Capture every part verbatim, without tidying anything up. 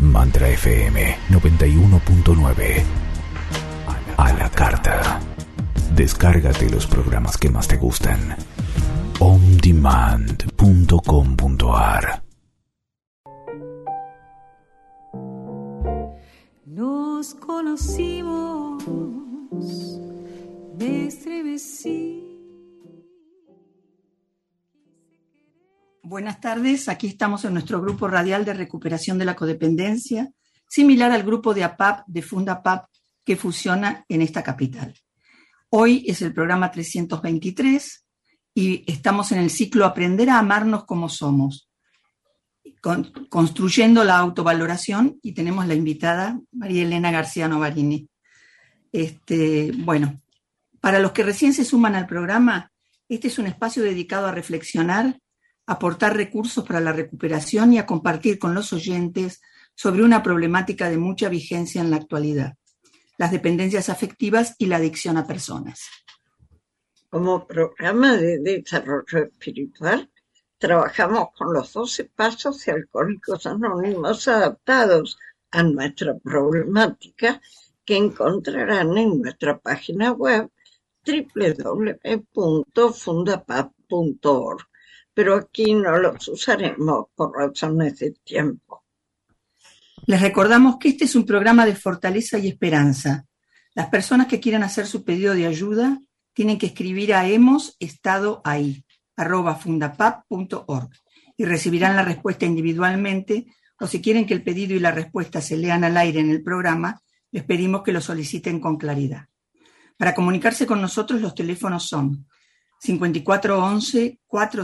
Mantra F M noventa y uno punto nueve. A la carta. Descárgate los programas que más te gustan. on demand punto com punto a r. Nos conocimos, me estremecí. Buenas tardes, aquí estamos en nuestro grupo radial de recuperación de la codependencia, similar al grupo de A P A P de Fundapap que fusiona en esta capital. Hoy es el programa trescientos veintitrés y estamos en el ciclo Aprender a amarnos como somos, con, construyendo la autovaloración, y tenemos la invitada María Elena García Novarini. Este, bueno, para los que recién se suman al programa, este es un espacio dedicado a reflexionar, aportar recursos para la recuperación y a compartir con los oyentes sobre una problemática de mucha vigencia en la actualidad: las dependencias afectivas y la adicción a personas. Como programa de desarrollo espiritual, trabajamos con los doce pasos de Alcohólicos Anónimos adaptados a nuestra problemática, que encontrarán en nuestra página web doble u doble u doble u punto fundapap punto org. Pero aquí no los usaremos por razones de tiempo. Les recordamos que este es un programa de fortaleza y esperanza. Las personas que quieran hacer su pedido de ayuda tienen que escribir a hemos estado ahí arroba fundapap punto org y recibirán la respuesta individualmente, o si quieren que el pedido y la respuesta se lean al aire en el programa, les pedimos que lo soliciten con claridad. Para comunicarse con nosotros, los teléfonos son cincuenta y cuatro once, cuarenta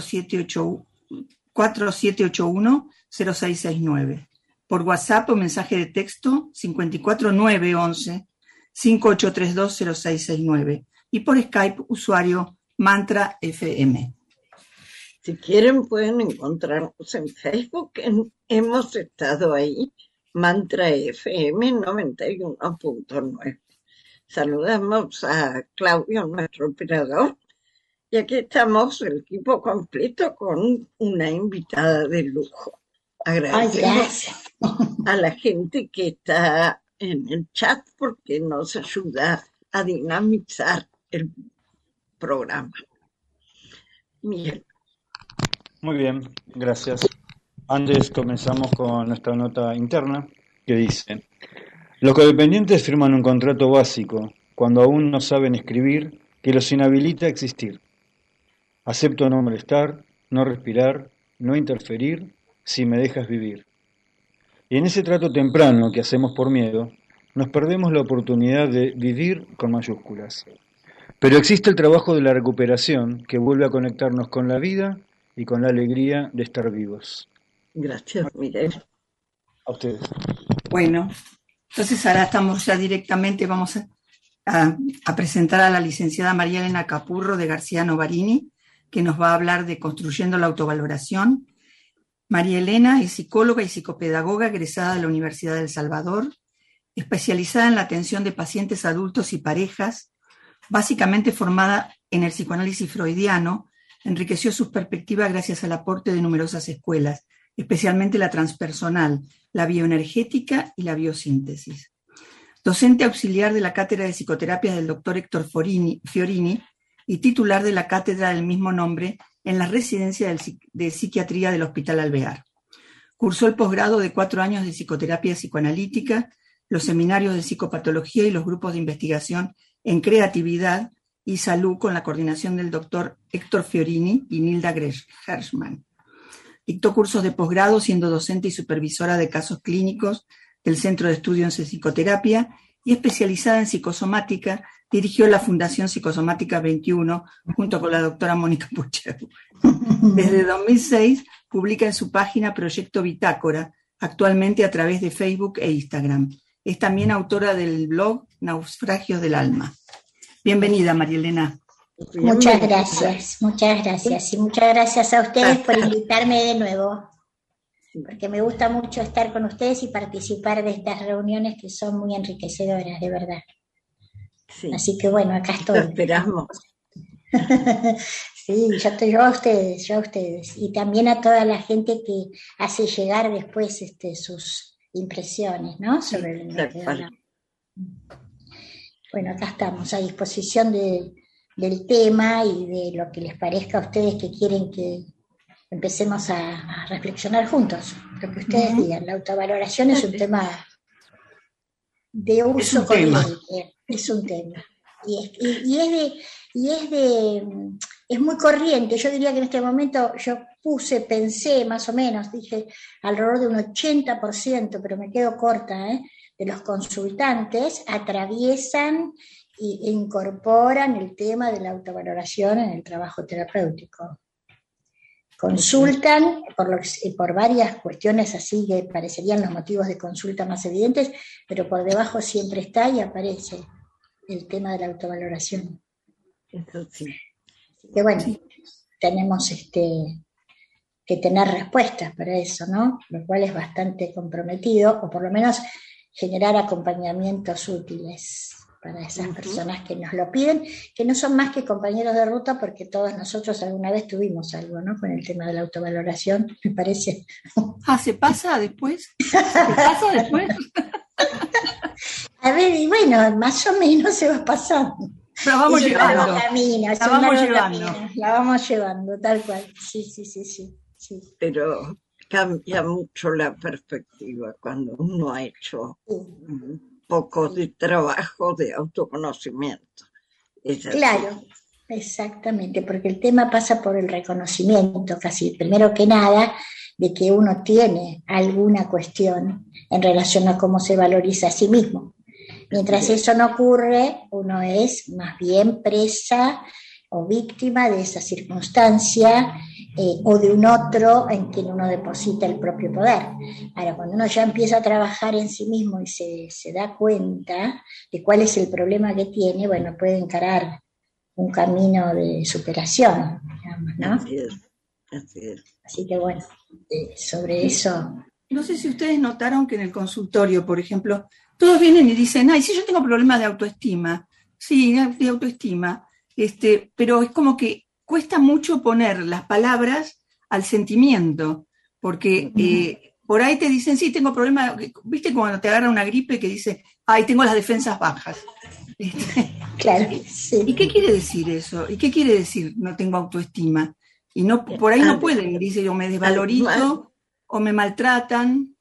y siete ochenta y uno, cero seis sesenta y nueve. Por WhatsApp o mensaje de texto cincuenta y cuatro nueve once, cincuenta y ocho treinta y dos, cero seis sesenta y nueve. Y por Skype, usuario Mantra F M. Si quieren pueden encontrarnos en Facebook, en Hemos Estado Ahí, Mantra F M noventa y uno punto nueve. Saludamos a Claudio, nuestro operador. Y aquí estamos, el equipo completo, con una invitada de lujo. Agradecemos a la gente que está en el chat porque nos ayuda a dinamizar el programa. Miguel. Muy bien, gracias. Antes comenzamos con nuestra nota interna que dice: los codependientes firman un contrato básico cuando aún no saben escribir que los inhabilita a existir. Acepto no molestar, no respirar, no interferir, si me dejas vivir. Y en ese trato temprano que hacemos por miedo, nos perdemos la oportunidad de vivir con mayúsculas. Pero existe el trabajo de la recuperación que vuelve a conectarnos con la vida y con la alegría de estar vivos. Gracias, Miguel. A ustedes. Bueno, entonces ahora estamos ya directamente, vamos a, a, a presentar a la licenciada María Elena Capurro de García Novarini, que nos va a hablar de construyendo la autovaloración. María Elena es psicóloga y psicopedagoga egresada de la Universidad de El Salvador, especializada en la atención de pacientes adultos y parejas, básicamente formada en el psicoanálisis freudiano. Enriqueció sus perspectivas gracias al aporte de numerosas escuelas, especialmente la transpersonal, la bioenergética y la biosíntesis. Docente auxiliar de la Cátedra de Psicoterapia del doctor Héctor Fiorini, Fiorini y titular de la cátedra del mismo nombre en la residencia de psiquiatría del Hospital Alvear. Cursó el posgrado de cuatro años de psicoterapia psicoanalítica, los seminarios de psicopatología y los grupos de investigación en creatividad y salud con la coordinación del doctor Héctor Fiorini y Nilda Gershman. Dictó cursos de posgrado siendo docente y supervisora de casos clínicos del Centro de Estudios en Psicoterapia y especializada en psicosomática. Dirigió la Fundación Psicosomática veintiuno junto con la doctora Mónica Pucheu. Desde dos mil seis publica en su página Proyecto Bitácora, actualmente a través de Facebook e Instagram. Es también autora del blog Naufragios del Alma. Bienvenida, María Elena. Muchas gracias, muchas gracias. Y muchas gracias a ustedes por invitarme de nuevo, porque me gusta mucho estar con ustedes y participar de estas reuniones que son muy enriquecedoras, de verdad. Sí. Así que bueno, acá estoy. Lo esperamos. Sí, yo estoy yo a ustedes, yo a ustedes. Y también a toda la gente que hace llegar después este, sus impresiones, ¿no? Sobre lo que hablamos. Bueno, acá estamos a disposición de, del tema y de lo que les parezca a ustedes que quieren que empecemos a, a reflexionar juntos. Lo que ustedes uh-huh. digan. La autovaloración es un tema de uso corriente, es un tema. Y es, y, y es de, y es de, es muy corriente. Yo diría que en este momento yo puse, pensé más o menos, dije alrededor de un ochenta por ciento, pero me quedo corta, ¿eh? de los consultantes atraviesan e incorporan el tema de la autovaloración en el trabajo terapéutico. Consultan por, lo, por varias cuestiones así que parecerían los motivos de consulta más evidentes, pero por debajo siempre está y aparece el tema de la autovaloración. Eso sí. Así que bueno, sí. tenemos este, que tener respuestas para eso, ¿no? Lo cual es bastante comprometido, o por lo menos generar acompañamientos útiles para esas uh-huh. personas que nos lo piden, que no son más que compañeros de ruta, porque todos nosotros alguna vez tuvimos algo, ¿no? Con el tema de la autovaloración, me parece. Ah, ¿se pasa después? ¿Se pasa después? A ver, y bueno, más o menos se va pasando. Pero vamos es llevando. Camino, la vamos llevando. Camino, la vamos llevando, tal cual. Sí, sí, sí, sí. sí. Pero cambia mucho la perspectiva cuando uno ha hecho un poco de trabajo de autoconocimiento. Claro, exactamente, porque el tema pasa por el reconocimiento, casi primero que nada, de que uno tiene alguna cuestión en relación a cómo se valoriza a sí mismo. Mientras eso no ocurre, uno es más bien presa o víctima de esa circunstancia eh, o de un otro en quien uno deposita el propio poder. Ahora, cuando uno ya empieza a trabajar en sí mismo y se, se da cuenta de cuál es el problema que tiene, bueno, puede encarar un camino de superación, digamos, ¿no? Así es, así es. Así que bueno, eh, sobre eso... No sé si ustedes notaron que en el consultorio, por ejemplo, todos vienen y dicen, ay, sí, yo tengo problemas de autoestima, sí, de autoestima, este, pero es como que cuesta mucho poner las palabras al sentimiento, porque eh, por ahí te dicen, sí, tengo problemas, viste cuando te agarra una gripe que dice, ay, tengo las defensas bajas. Este, claro, sí. ¿Y qué quiere decir eso? ¿Y qué quiere decir no tengo autoestima? Y no, por ahí no pueden, dice, yo me desvalorizo o me maltratan.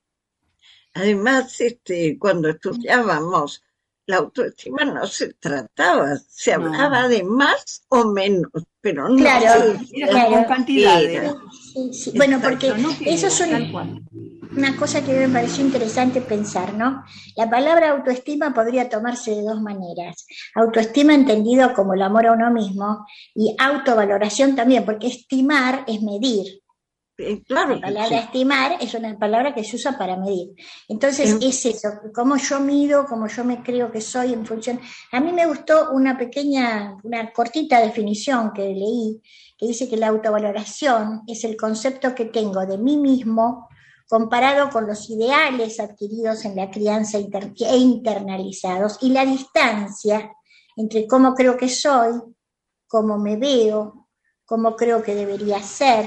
Además, este, cuando estudiábamos, la autoestima no se trataba, se no. hablaba de más o menos, pero no claro, se claro, con cantidades. Sí, sí. Bueno, porque no eso es una, una cosa que me pareció interesante pensar, ¿no? La palabra autoestima podría tomarse de dos maneras. Autoestima entendido como el amor a uno mismo y autovaloración también, porque estimar es medir. Claro, la palabra sí. estimar es una palabra que se usa para medir. Entonces sí. es eso, cómo yo mido, cómo yo me creo que soy en función. A mí me gustó una pequeña, una cortita definición que leí, que dice que la autovaloración es el concepto que tengo de mí mismo comparado con los ideales adquiridos en la crianza inter- e internalizados, y la distancia entre cómo creo que soy, cómo me veo, cómo creo que debería ser.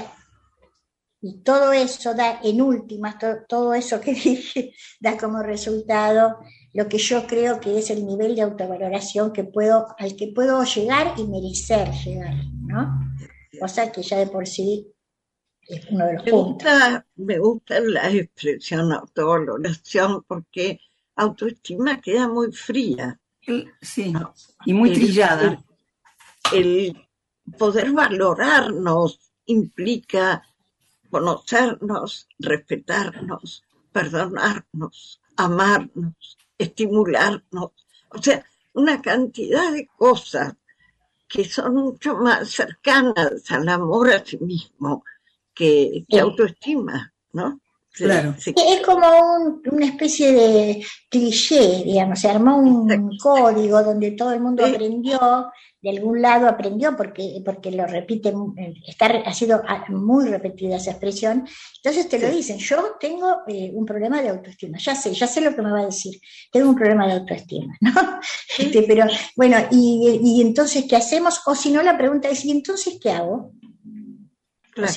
Y todo eso da, en últimas, to, todo eso que dije, da como resultado lo que yo creo que es el nivel de autovaloración que puedo, al que puedo llegar y merecer llegar, ¿no? Cosa que ya de por sí es uno de los me puntos. Gusta, me gusta la expresión autovaloración porque autoestima queda muy fría. Sí, ¿no? Y muy el, trillada. El, el poder valorarnos implica conocernos, respetarnos, perdonarnos, amarnos, estimularnos, o sea, una cantidad de cosas que son mucho más cercanas al amor a sí mismo que, que autoestima, ¿no? Claro. Sí. Es como un, una especie de cliché, digamos, se armó un Exacto. código donde todo el mundo sí. aprendió, de algún lado aprendió, porque, porque lo repite, está, ha sido muy repetida esa expresión, entonces te sí. lo dicen, yo tengo eh, un problema de autoestima, ya sé, ya sé lo que me va a decir, tengo un problema de autoestima, ¿no? Sí. Este, pero bueno, y, y entonces, ¿qué hacemos? O si no, la pregunta es, ¿y entonces qué hago? Claro. O sea,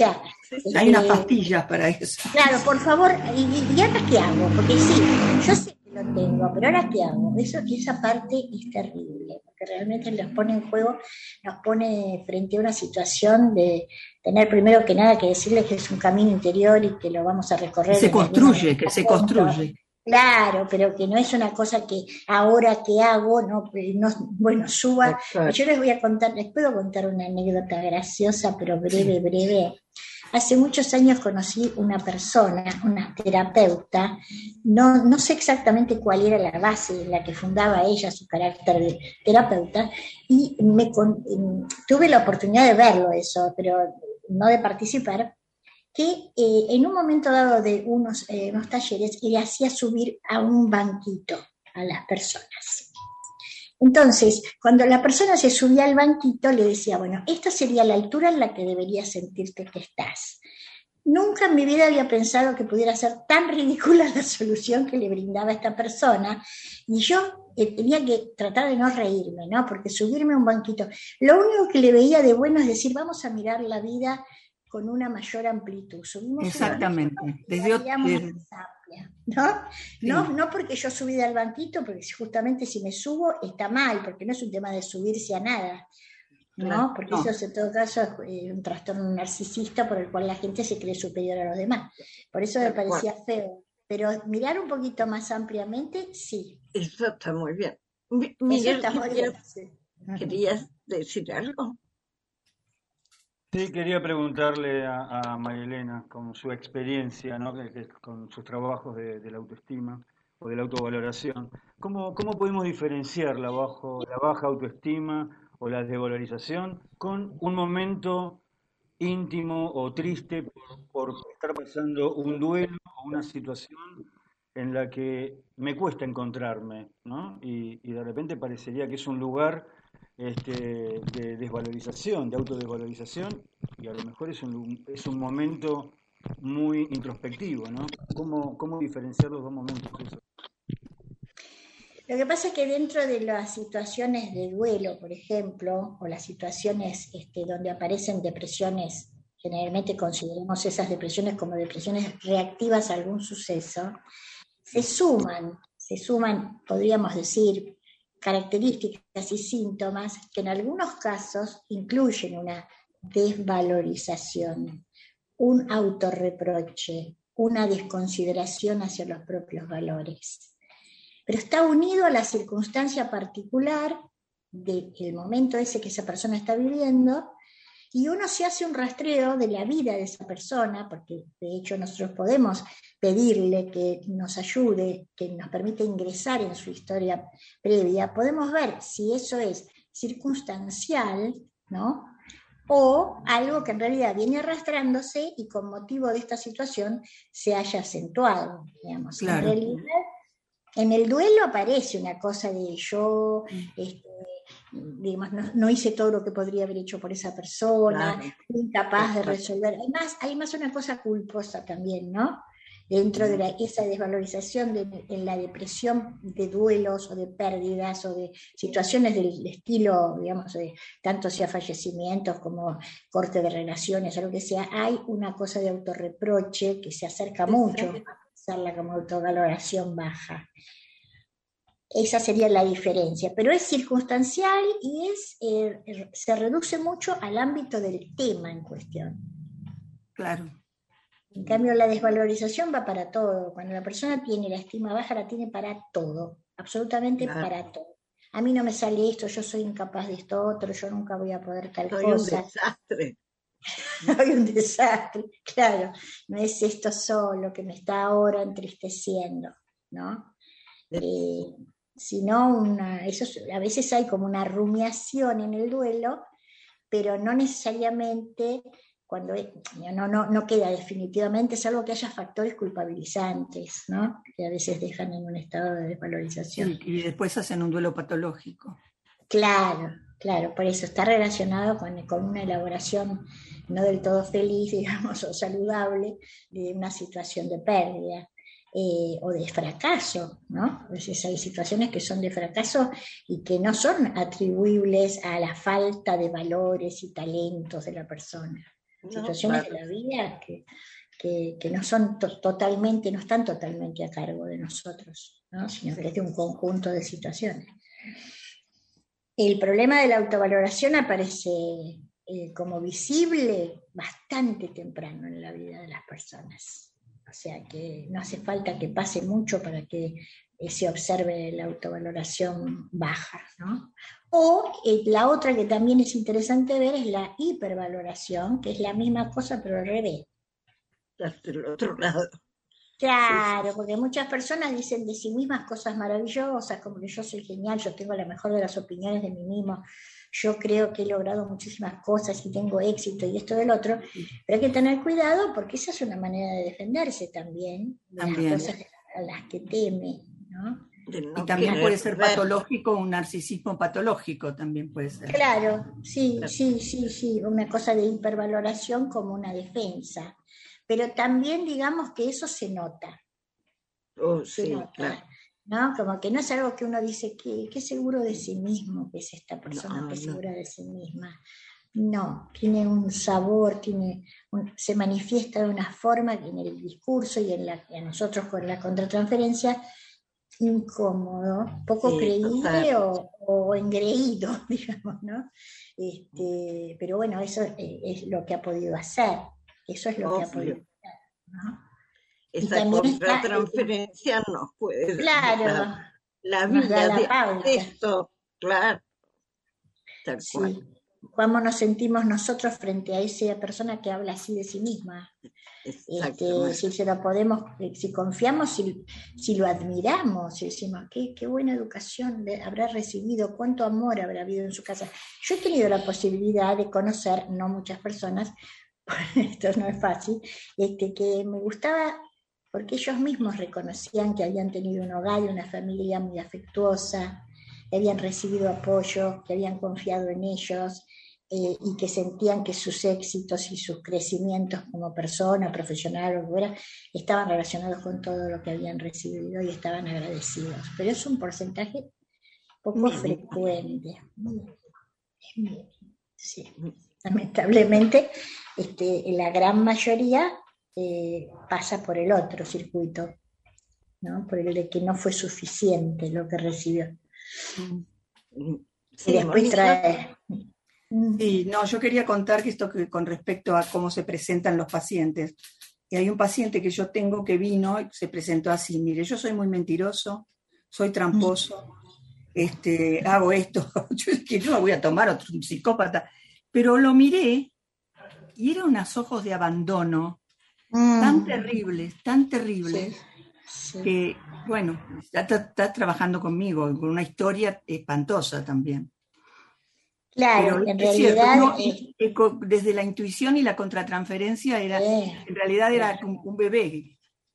Este, hay unas pastillas para eso. Claro, por favor, ¿y, y ahora qué hago? Porque sí, yo sé que lo tengo, pero ahora qué hago. Eso, esa parte es terrible, porque realmente nos pone en juego, nos pone frente a una situación de tener primero que nada que decirles que es un camino interior y que lo vamos a recorrer. Que se construye, que se construye. Claro, pero que no es una cosa que ahora que hago, no, no bueno, suba. Exacto. Yo les voy a contar, les puedo contar una anécdota graciosa, pero breve, breve. Hace muchos años conocí una persona, una terapeuta, no, no sé exactamente cuál era la base en la que fundaba ella su carácter de terapeuta, y me tuve la oportunidad de verlo eso, pero no de participar, que eh, en un momento dado de unos, eh, unos talleres le hacía subir a un banquito a las personas. Entonces, cuando la persona se subía al banquito, le decía, bueno, esta sería la altura en la que deberías sentirte que estás. Nunca en mi vida había pensado que pudiera ser tan ridícula la solución que le brindaba esta persona, y yo eh, tenía que tratar de no reírme, ¿no? Porque subirme a un banquito, lo único que le veía de bueno es decir, vamos a mirar la vida con una mayor amplitud. Subimos Exactamente. Desde, desde... ¿No? Sí. No, no porque yo subí al banquito, porque justamente si me subo está mal, porque no es un tema de subirse a nada, ¿no? Porque no. Eso en todo caso es un trastorno narcisista por el cual la gente se cree superior a los demás. Por eso me parecía feo. Pero mirar un poquito más ampliamente, sí. Eso está muy bien. M- Miguel, está muy bien. ¿Querías decir algo? Sí, quería preguntarle a, a María Elena, con su experiencia, ¿no? que, que, con sus trabajos de, de la autoestima o de la autovaloración, ¿cómo, cómo podemos diferenciar la, bajo, la baja autoestima o la desvalorización con un momento íntimo o triste por, por estar pasando un duelo o una situación en la que me cuesta encontrarme, ¿no? Y, y de repente parecería que es un lugar Este, de desvalorización, de autodesvalorización, y a lo mejor es un, es un momento muy introspectivo, ¿no? ¿Cómo, cómo diferenciar los dos momentos? Eso? Lo que pasa es que dentro de las situaciones de duelo, por ejemplo, o las situaciones este, donde aparecen depresiones, generalmente consideramos esas depresiones como depresiones reactivas a algún suceso, se suman, se suman, podríamos decir, características y síntomas que en algunos casos incluyen una desvalorización, un autorreproche, una desconsideración hacia los propios valores. Pero está unido a la circunstancia particular del momento ese que esa persona está viviendo, y uno se hace un rastreo de la vida de esa persona, porque de hecho nosotros podemos pedirle que nos ayude, que nos permita ingresar en su historia previa, podemos ver si eso es circunstancial, ¿no? O algo que en realidad viene arrastrándose y con motivo de esta situación se haya acentuado, digamos. Claro. En realidad, en el duelo aparece una cosa de yo, este, digamos, no, no hice todo lo que podría haber hecho por esa persona, claro. Fui incapaz de resolver. Además, hay más una cosa culposa también, ¿no? Dentro de la, esa desvalorización de, en la depresión de duelos o de pérdidas o de situaciones del estilo, digamos, de, tanto sea fallecimientos como corte de relaciones o lo que sea, hay una cosa de autorreproche que se acerca mucho a pensarla como autovaloración baja. Esa sería la diferencia, pero es circunstancial y es, eh, se reduce mucho al ámbito del tema en cuestión. Claro. En cambio, la desvalorización va para todo. Cuando la persona tiene la estima baja, la tiene para todo, absolutamente claro. Para todo. A mí no me sale esto, yo soy incapaz de esto otro, yo nunca voy a poder tal soy cosa. Soy un desastre. Soy un desastre, claro. No es esto solo que me está ahora entristeciendo, ¿no? Eh, sino una, eso, a veces hay como una rumiación en el duelo, pero no necesariamente... cuando no, no, no queda definitivamente, salvo que haya factores culpabilizantes, ¿no? Que a veces dejan en un estado de desvalorización. Sí, y después hacen un duelo patológico. Claro, claro, por eso está relacionado con, con una elaboración no del todo feliz, digamos, o saludable, de una situación de pérdida. Eh, o de fracaso, ¿no? A veces hay situaciones que son de fracaso y que no son atribuibles a la falta de valores y talentos de la persona, No, situaciones claro. de la vida que, que, que no son to- totalmente, no están totalmente a cargo de nosotros, ¿no? Sino que es de un conjunto de situaciones. El problema de la autovaloración aparece eh, como visible bastante temprano en la vida de las personas. O sea que no hace falta que pase mucho para que eh, se observe la autovaloración baja, ¿no? O eh, la otra que también es interesante ver es la hipervaloración, que es la misma cosa pero al revés. Hasta el otro lado. Claro, porque muchas personas dicen de sí mismas cosas maravillosas, como que yo soy genial, yo tengo la mejor de las opiniones de mí mismo, yo creo que he logrado muchísimas cosas y tengo éxito y esto del otro, pero hay que tener cuidado porque esa es una manera de defenderse también de También. las cosas a las que teme, ¿no? De no Y también querer puede ser ver. patológico, un narcisismo patológico también puede ser. Claro, sí, sí, sí, sí, una cosa de hipervaloración como una defensa, pero también digamos que eso se nota. Oh, Se sí, nota, claro. ¿no? Como que no es algo que uno dice que, que seguro de sí mismo que es esta persona, No, que es no. segura de sí misma. No, tiene un sabor, tiene un- se manifiesta de una forma que en el discurso y en la, y a nosotros con la contratransferencia incómodo, poco Sí, creíble total. o, o engreído, digamos, ¿no? Este, pero bueno, eso eh, es lo que ha podido hacer, eso es lo que ha podido Obvio. hacer, ¿no? Y Esa también está, eh, contratransferencia nos puede dar claro, la, la nos da vía la de pauta. acceso, claro, tal cual. Sí, cómo nos sentimos nosotros frente a esa persona que habla así de sí misma. Este, Exactamente. si se lo podemos, si confiamos, si, si lo admiramos, si decimos qué, qué buena educación le habrá recibido, cuánto amor habrá habido en su casa. Yo he tenido la posibilidad de conocer, no muchas personas, esto no es fácil, este, que me gustaba porque ellos mismos reconocían que habían tenido un hogar y una familia muy afectuosa, que habían recibido apoyo, que habían confiado en ellos, eh, y que sentían que sus éxitos y sus crecimientos como persona, profesional o fuera, estaban relacionados con todo lo que habían recibido y estaban agradecidos. Pero es un porcentaje poco Mínimo. frecuente. Sí, lamentablemente, este, la gran mayoría eh, pasa por el otro circuito, ¿no? Por el de que no fue suficiente lo que recibió. Mm. Sí, Y después Mónica. trae... Sí, no, yo quería contar que esto que con respecto a cómo se presentan los pacientes. Y hay un paciente que yo tengo que vino y se presentó así: mire, yo soy muy mentiroso, soy tramposo, este, hago esto, yo es que yo no voy a tomar otro un psicópata. Pero lo miré y eran unos ojos de abandono tan terribles, tan terribles, Sí, sí. que, bueno, está, está- está trabajando conmigo, con una historia espantosa también. Claro, Pero en es cierto, realidad, no, eh, y- y co- desde la intuición y la contratransferencia era, eh, en realidad era claro. un, un bebé.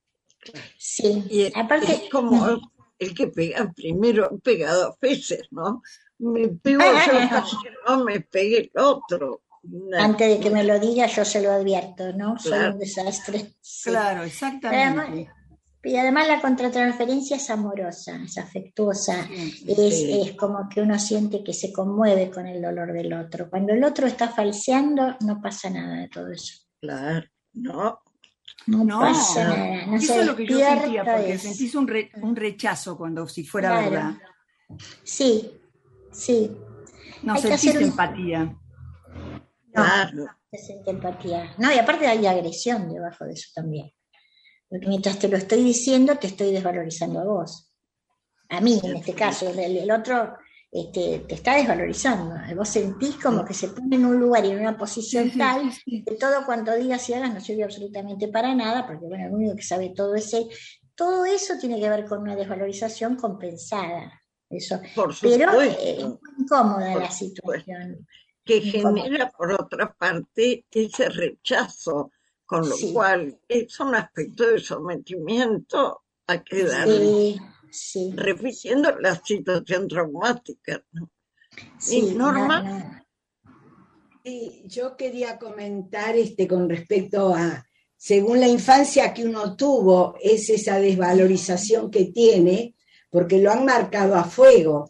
Sí, Y es, aparte, es como el que pega primero, pega dos veces, ¿no? Me pego yo para que no me pegue el otro. Una- antes de que me lo diga, yo se lo advierto, ¿no? Soy Claro. un desastre. Sí. Claro, Pero exactamente. además, y además la contratransferencia es amorosa, es afectuosa, Siempre. es, Sí. es como que uno siente que se conmueve con el dolor del otro. Cuando el otro está falseando, no pasa nada de todo eso. Claro, no. No, No, pasa nada, no eso se es lo que yo sentía, despierta porque de eso. sentís un, re- un rechazo cuando si fuera Claro. verdad. Sí, sí. No Hay que sentís hacer un- empatía. No, Claro. se siente empatía. No, y aparte hay agresión debajo de eso también. Porque mientras te lo estoy diciendo, te estoy desvalorizando a vos. A mí, en este caso, el, el otro este, te está desvalorizando. Vos sentís como que se pone en un lugar y en una posición Sí, sí, tal sí, sí. que todo cuanto digas y hagas no sirve absolutamente para nada, porque bueno, el único que sabe todo es él. Todo eso tiene que ver con una desvalorización compensada. Eso. Por Pero supuesto. eh, es muy incómoda Por la supuesto. situación. Que Incómoda. genera, por otra parte, ese rechazo, con lo Sí. cual es un aspecto de sometimiento a que darle, Sí, sí. repitiendo la situación traumática, ¿no? Sí, Y Norma, no, no. Sí, yo quería comentar este, con respecto a, según la infancia que uno tuvo, es esa desvalorización que tiene, porque lo han marcado a fuego.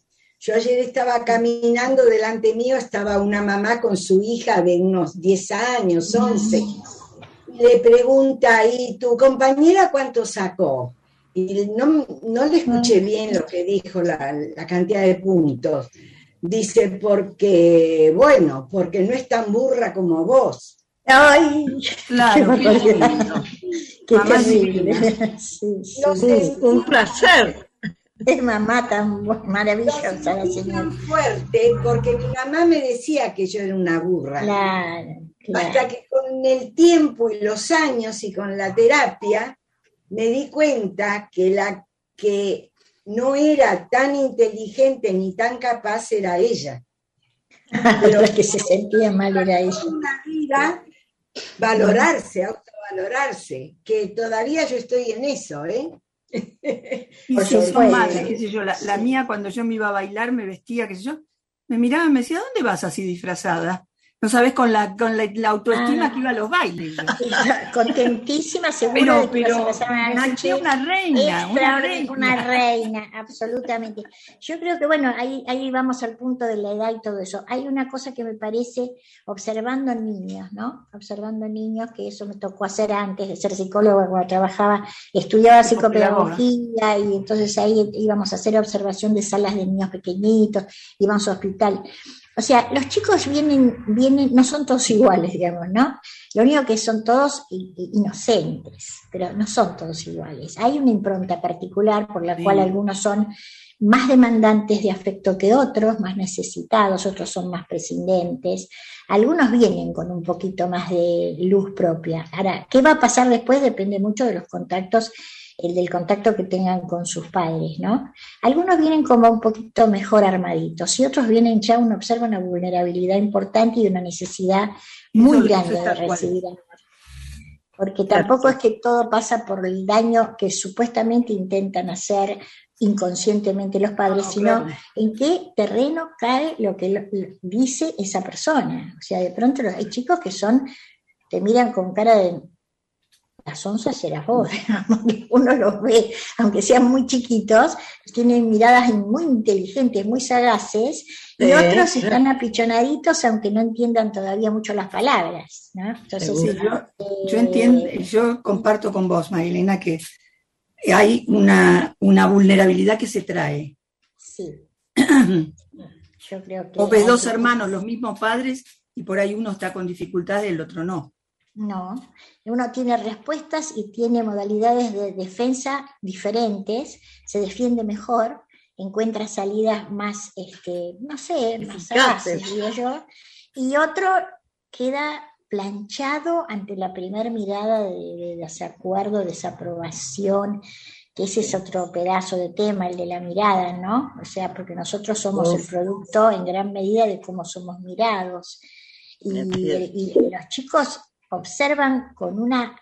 Yo ayer estaba caminando, delante mío estaba una mamá con su hija de unos diez años, once, y le pregunta, ¿y tu compañera cuánto sacó? Y no, no le escuché bien lo que dijo, la, la cantidad de puntos. Dice, porque, bueno, porque no es tan burra como vos. ¡Ay! Claro, ¡Qué barbaridad! ¡Qué Mamá terrible! divina. Sí, sí, Lo sí. sentí Un placer. Es mamá tan bu- Lo maravillosa la sentí señora. tan fuerte porque mi mamá me decía que yo era una burra. Claro, Hasta claro. que con el tiempo y los años y con la terapia me di cuenta que la que no era tan inteligente ni tan capaz era ella. Pero la que se sentía mal era ella. Una vida, valorarse, autovalorarse, que todavía yo estoy en eso, ¿eh? Y Por sí, son supuesto. madres, qué sé yo. La, la mía, cuando yo me iba a bailar, me vestía, qué sé yo, me miraba y me decía, ¿dónde vas así disfrazada? No sabes, con la, con la, la autoestima Ah. que iba a los bailes. yo. Contentísima, segura Pero, de que ibas a pero pasar una me noche sentía una reina, una extraordinaria, reina. una reina, absolutamente. Yo creo que, bueno, ahí, ahí vamos al punto de la edad y todo eso. Hay una cosa que me parece, observando niños, ¿no? Observando niños, que eso me tocó hacer antes de ser psicóloga, cuando trabajaba, estudiaba Psicopedagoga. psicopedagogía, y entonces ahí íbamos a hacer observación de salas de niños pequeñitos, íbamos a hospital. O sea, los chicos vienen, vienen, no son todos iguales, digamos, ¿no? Lo único que son todos i- i- inocentes, pero no son todos iguales. Hay una impronta particular por la Sí. cual algunos son más demandantes de afecto que otros, más necesitados, otros son más prescindentes. Algunos vienen con un poquito más de luz propia. Ahora, ¿qué va a pasar después? Depende mucho de los contactos, el del contacto que tengan con sus padres, ¿no? Algunos vienen como un poquito mejor armaditos y otros vienen ya, uno observa una vulnerabilidad importante y una necesidad muy Eso- eso grande es de tal cual. recibir amor. Porque tampoco es que todo pasa por el daño que supuestamente intentan hacer inconscientemente los padres, No, sino claro. en qué terreno cae lo que lo- lo dice esa persona. O sea, de pronto los- hay chicos que son, te miran con cara de las onzas serás vos, digamos, que uno los ve, aunque sean muy chiquitos, tienen miradas muy inteligentes, muy sagaces, y Sí, otros sí. están apichonaditos, aunque no entiendan todavía mucho las palabras, ¿no? Entonces, Sí, yo, yo eh, entiendo, yo comparto con vos, Marilena, que hay una, una vulnerabilidad que se trae. sí, yo creo que Vos ves hay dos que- hermanos, los mismos padres, y por ahí uno está con dificultades y el otro no. No, uno tiene respuestas y tiene modalidades de defensa diferentes, se defiende mejor, encuentra salidas más, este, no sé, más Eficaces. sagaces, digo yo, y otro queda planchado ante la primera mirada de, de desacuerdo, desaprobación, que ese es otro pedazo de tema, el de la mirada, ¿no? O sea, porque nosotros somos el Uf. producto en gran medida de cómo somos mirados. Y, Es cierto. y los chicos observan con una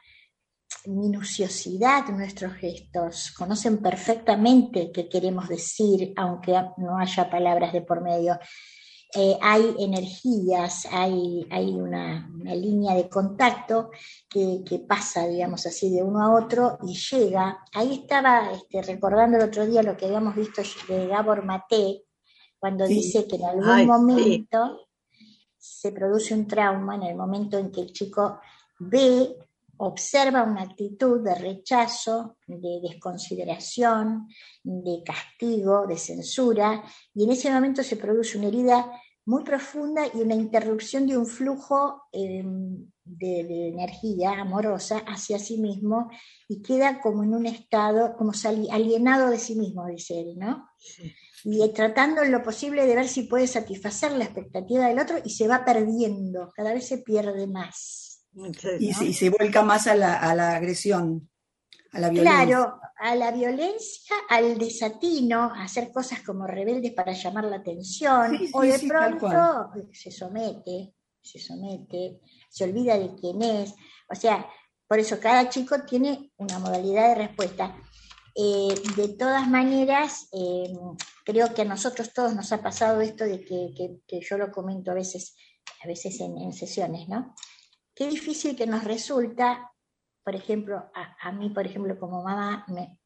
minuciosidad nuestros gestos, conocen perfectamente qué queremos decir, aunque no haya palabras de por medio. Eh, hay energías, hay, hay una, una línea de contacto que, que pasa, digamos así, de uno a otro y llega. Ahí estaba este, recordando el otro día lo que habíamos visto de Gabor Maté, cuando Sí. dice que en algún Ay, sí. momento se produce un trauma, en el momento en que el chico ve, observa una actitud de rechazo, de desconsideración, de castigo, de censura, y en ese momento se produce una herida muy profunda y una interrupción de un flujo eh, de, de energía amorosa hacia sí mismo, y queda como en un estado, como sali- alienado de sí mismo, dice él, ¿no? Y eh, tratando en lo posible de ver si puede satisfacer la expectativa del otro, y se va perdiendo, cada vez se pierde más. Y, ¿no? se, y se vuelca más a la, a la agresión, a la violencia. Claro, a la violencia, al desatino, a hacer cosas como rebeldes para llamar la atención, Sí, sí, o de sí, tal pronto se somete, se somete, se olvida de quién es. O sea, por eso cada chico tiene una modalidad de respuesta. Eh, de todas maneras, eh, creo que a nosotros todos nos ha pasado esto de que, que, que yo lo comento a veces, a veces en, en sesiones, ¿no? Qué difícil que nos resulta, por ejemplo, a, a mí, por ejemplo, como mamá, me,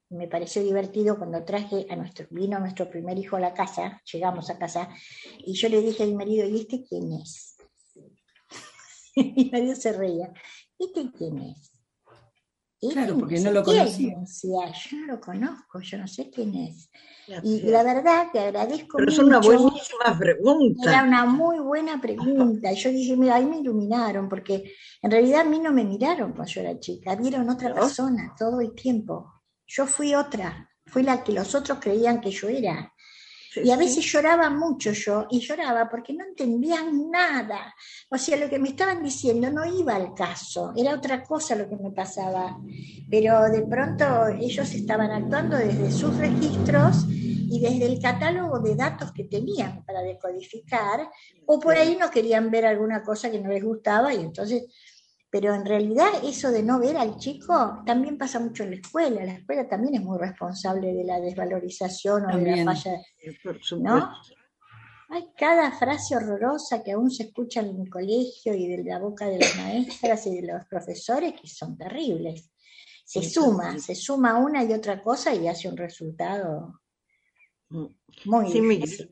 me pareció divertido cuando traje a nuestro, vino nuestro primer hijo a la casa, llegamos a casa, y yo le dije a mi marido, ¿y este quién es? Y mi marido se reía, ¿este quién es? Claro, porque no lo conocía. Decía, yo no lo conozco, yo no sé quién es. Y la verdad que agradezco Pero mucho. es una buenísima pregunta. Era una muy buena pregunta. Yo dije, mira, ahí me iluminaron, porque en realidad a mí no me miraron cuando yo era chica, vieron otra persona todo el tiempo. Yo fui otra, fui la que los otros creían que yo era. Sí, y a veces sí. lloraba mucho yo, y lloraba porque no entendían nada. O sea, lo que me estaban diciendo no iba al caso, era otra cosa lo que me pasaba. Pero de pronto ellos estaban actuando desde sus registros y desde el catálogo de datos que tenían para decodificar, o por ahí no querían ver alguna cosa que no les gustaba, y entonces... Pero en realidad eso de no ver al chico también pasa mucho en la escuela. La escuela también es muy responsable de la desvalorización o también. de la falla, ¿no? Hay cada frase horrorosa que aún se escucha en el colegio y de la boca de las maestras y de los profesores que son terribles. Se suma, se suma una y otra cosa y hace un resultado muy sí, difícil.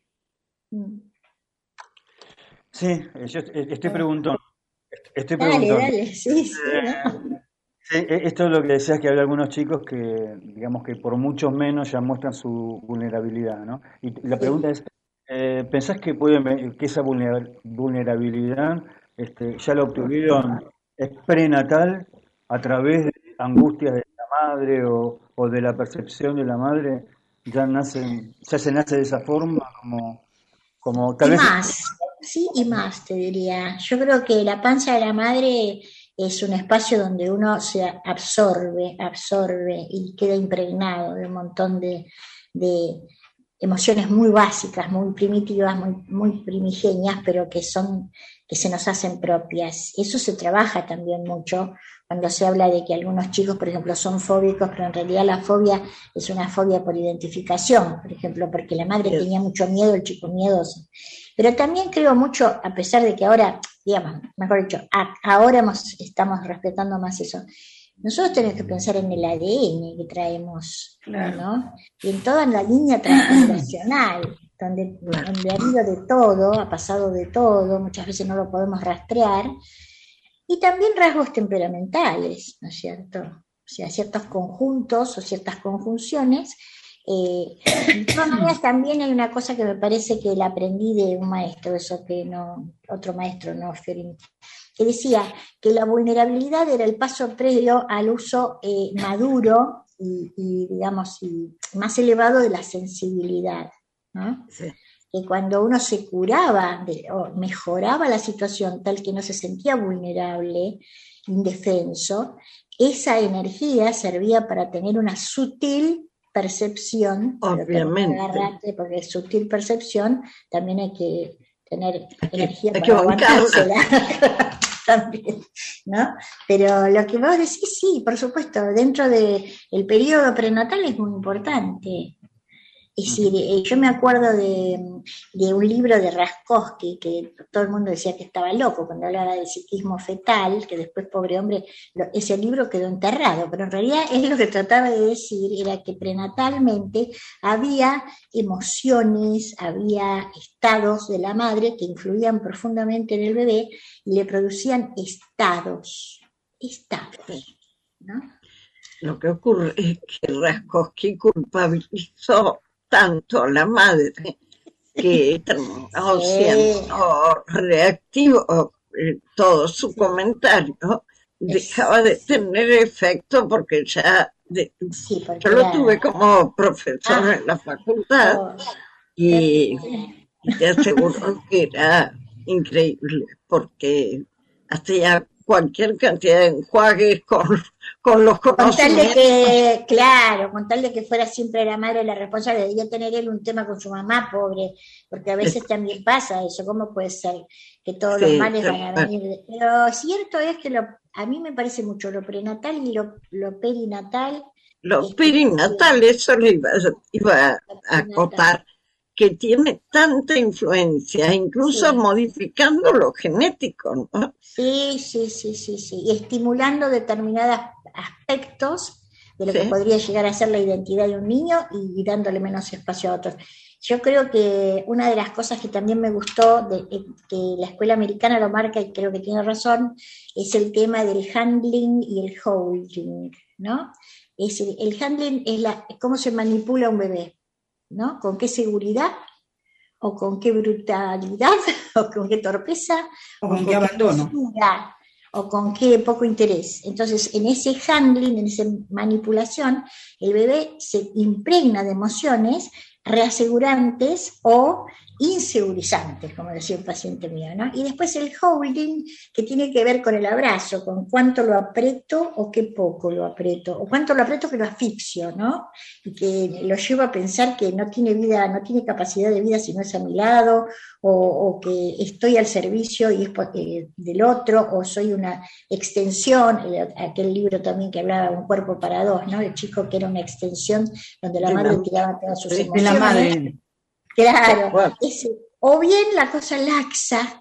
Sí, yo estoy preguntando. Estoy dale, preguntando. dale, sí, sí. Eh, sí, esto es lo que decías, que hay algunos chicos que, digamos que por mucho menos ya muestran su vulnerabilidad, ¿no? Y la pregunta es, eh, ¿pensás que pueden que esa vulnerabilidad este, ya la obtuvieron es prenatal a través de angustias de la madre o, o de la percepción de la madre? Ya nacen, ya se nace de esa forma, como, como tal y vez. Más. Sí, y más, te diría. Yo creo que la panza de la madre es un espacio donde uno se absorbe, absorbe y queda impregnado de un montón de, de emociones muy básicas, muy primitivas, muy, muy primigenias, pero que son, que se nos hacen propias. Eso se trabaja también mucho cuando se habla de que algunos chicos, por ejemplo, son fóbicos, pero en realidad la fobia es una fobia por identificación, por ejemplo, porque la madre tenía mucho miedo, el chico miedoso. Pero también creo mucho, a pesar de que ahora, digamos, mejor dicho, a, ahora hemos, estamos respetando más eso, nosotros tenemos que pensar en el A D N que traemos, claro. ¿no? Y en toda la línea transgeneracional, donde, donde ha habido de todo, ha pasado de todo, muchas veces no lo podemos rastrear, y también rasgos temperamentales, ¿no es cierto? O sea, ciertos conjuntos o ciertas conjunciones. Eh, de todas maneras, también hay una cosa que me parece que la aprendí de un maestro, eso que no, otro maestro, no Fiorini, que decía que la vulnerabilidad era el paso previo al uso eh, maduro y, y, digamos, y más elevado de la sensibilidad, ¿no? Sí. Que cuando uno se curaba de, o mejoraba la situación tal que no se sentía vulnerable, indefenso, esa energía servía para tener una sutil percepción, obviamente, agarrarte, porque sutil percepción también hay que tener energía hay para aguantársela también, ¿no? Pero lo que vos decís, sí, por supuesto, dentro del de periodo prenatal es muy importante. Es decir, yo me acuerdo de, de un libro de Raskowski, que todo el mundo decía que estaba loco cuando hablaba del psiquismo fetal, que después, pobre hombre, lo, ese libro quedó enterrado, pero en realidad es lo que trataba de decir, era que prenatalmente había emociones, había estados de la madre que influían profundamente en el bebé y le producían estados, estados, ¿no? Lo que ocurre es que Raskowski culpabilizó tanto a la madre que terminó sí. siendo reactivo, eh, todo su comentario dejaba de tener efecto porque ya de, sí, porque yo lo tuve como profesor ah, en la facultad oh, y, y te aseguro que era increíble porque hacía cualquier cantidad de enjuagues con, con los conocimientos. Con tal de que, claro, con tal de que fuera siempre la madre la responsable, debía tener él un tema con su mamá, pobre, porque a veces también pasa eso, ¿cómo puede ser que todos sí, los males van a venir? De... Pero cierto es que lo, a mí me parece mucho lo prenatal y lo, lo perinatal. Lo perinatal, que, eso le iba, iba a acotar, que tiene tanta influencia, incluso sí. modificando lo genético, ¿no? Sí, sí, sí, sí, sí, y estimulando determinados aspectos de lo Sí. que podría llegar a ser la identidad de un niño y dándole menos espacio a otros. Yo creo que una de las cosas que también me gustó, de, que la escuela americana lo marca y creo que tiene razón, es el tema del handling y el holding, ¿no? Es el, el handling es la, cómo se manipula un bebé, ¿no? Con qué seguridad, o con qué brutalidad, o con qué torpeza, O con qué abandono. mesura, o con qué poco interés. Entonces, en ese handling, en esa manipulación, el bebé se impregna de emociones reasegurantes o insegurizantes, como decía un paciente mío, ¿no? Y después el holding, que tiene que ver con el abrazo, con cuánto lo aprieto o qué poco lo aprieto, o cuánto lo aprieto que lo asfixio, ¿no? Y que lo llevo a pensar que no tiene vida, no tiene capacidad de vida si no es a mi lado, o, o que estoy al servicio y es eh, del otro, o soy una extensión, el, aquel libro también que hablaba de un cuerpo para dos, ¿no? El chico que era una extensión donde la madre tiraba todas sus emociones. De la madre. Claro, ese, o bien la cosa laxa,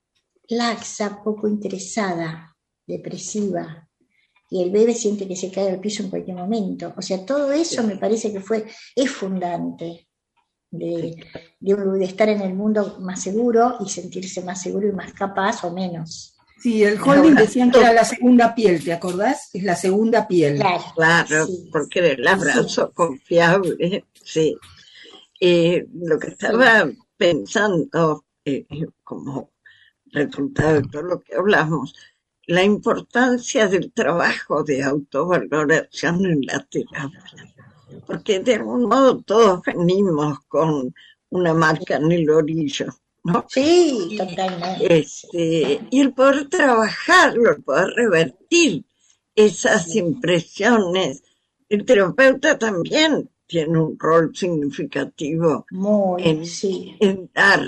laxa, poco interesada, depresiva, y el bebé siente que se cae al piso en cualquier momento. O sea, todo eso me parece que fue, es fundante de, de, de estar en el mundo más seguro y sentirse más seguro y más capaz o menos. Sí, el holding decían que era la segunda piel, ¿te acordás? Es la segunda piel. Claro, claro, sí, porque era el abrazo sí. confiable, sí. Eh, lo que estaba sí. pensando, eh, como resultado de todo lo que hablamos, la importancia del trabajo de autovaloración en la terapia, porque de algún modo todos venimos con una marca en el orillo, ¿no? Sí, totalmente. Este, y el poder trabajarlo, el poder revertir esas sí. impresiones, el terapeuta también tiene un rol significativo Muy, en, sí. en dar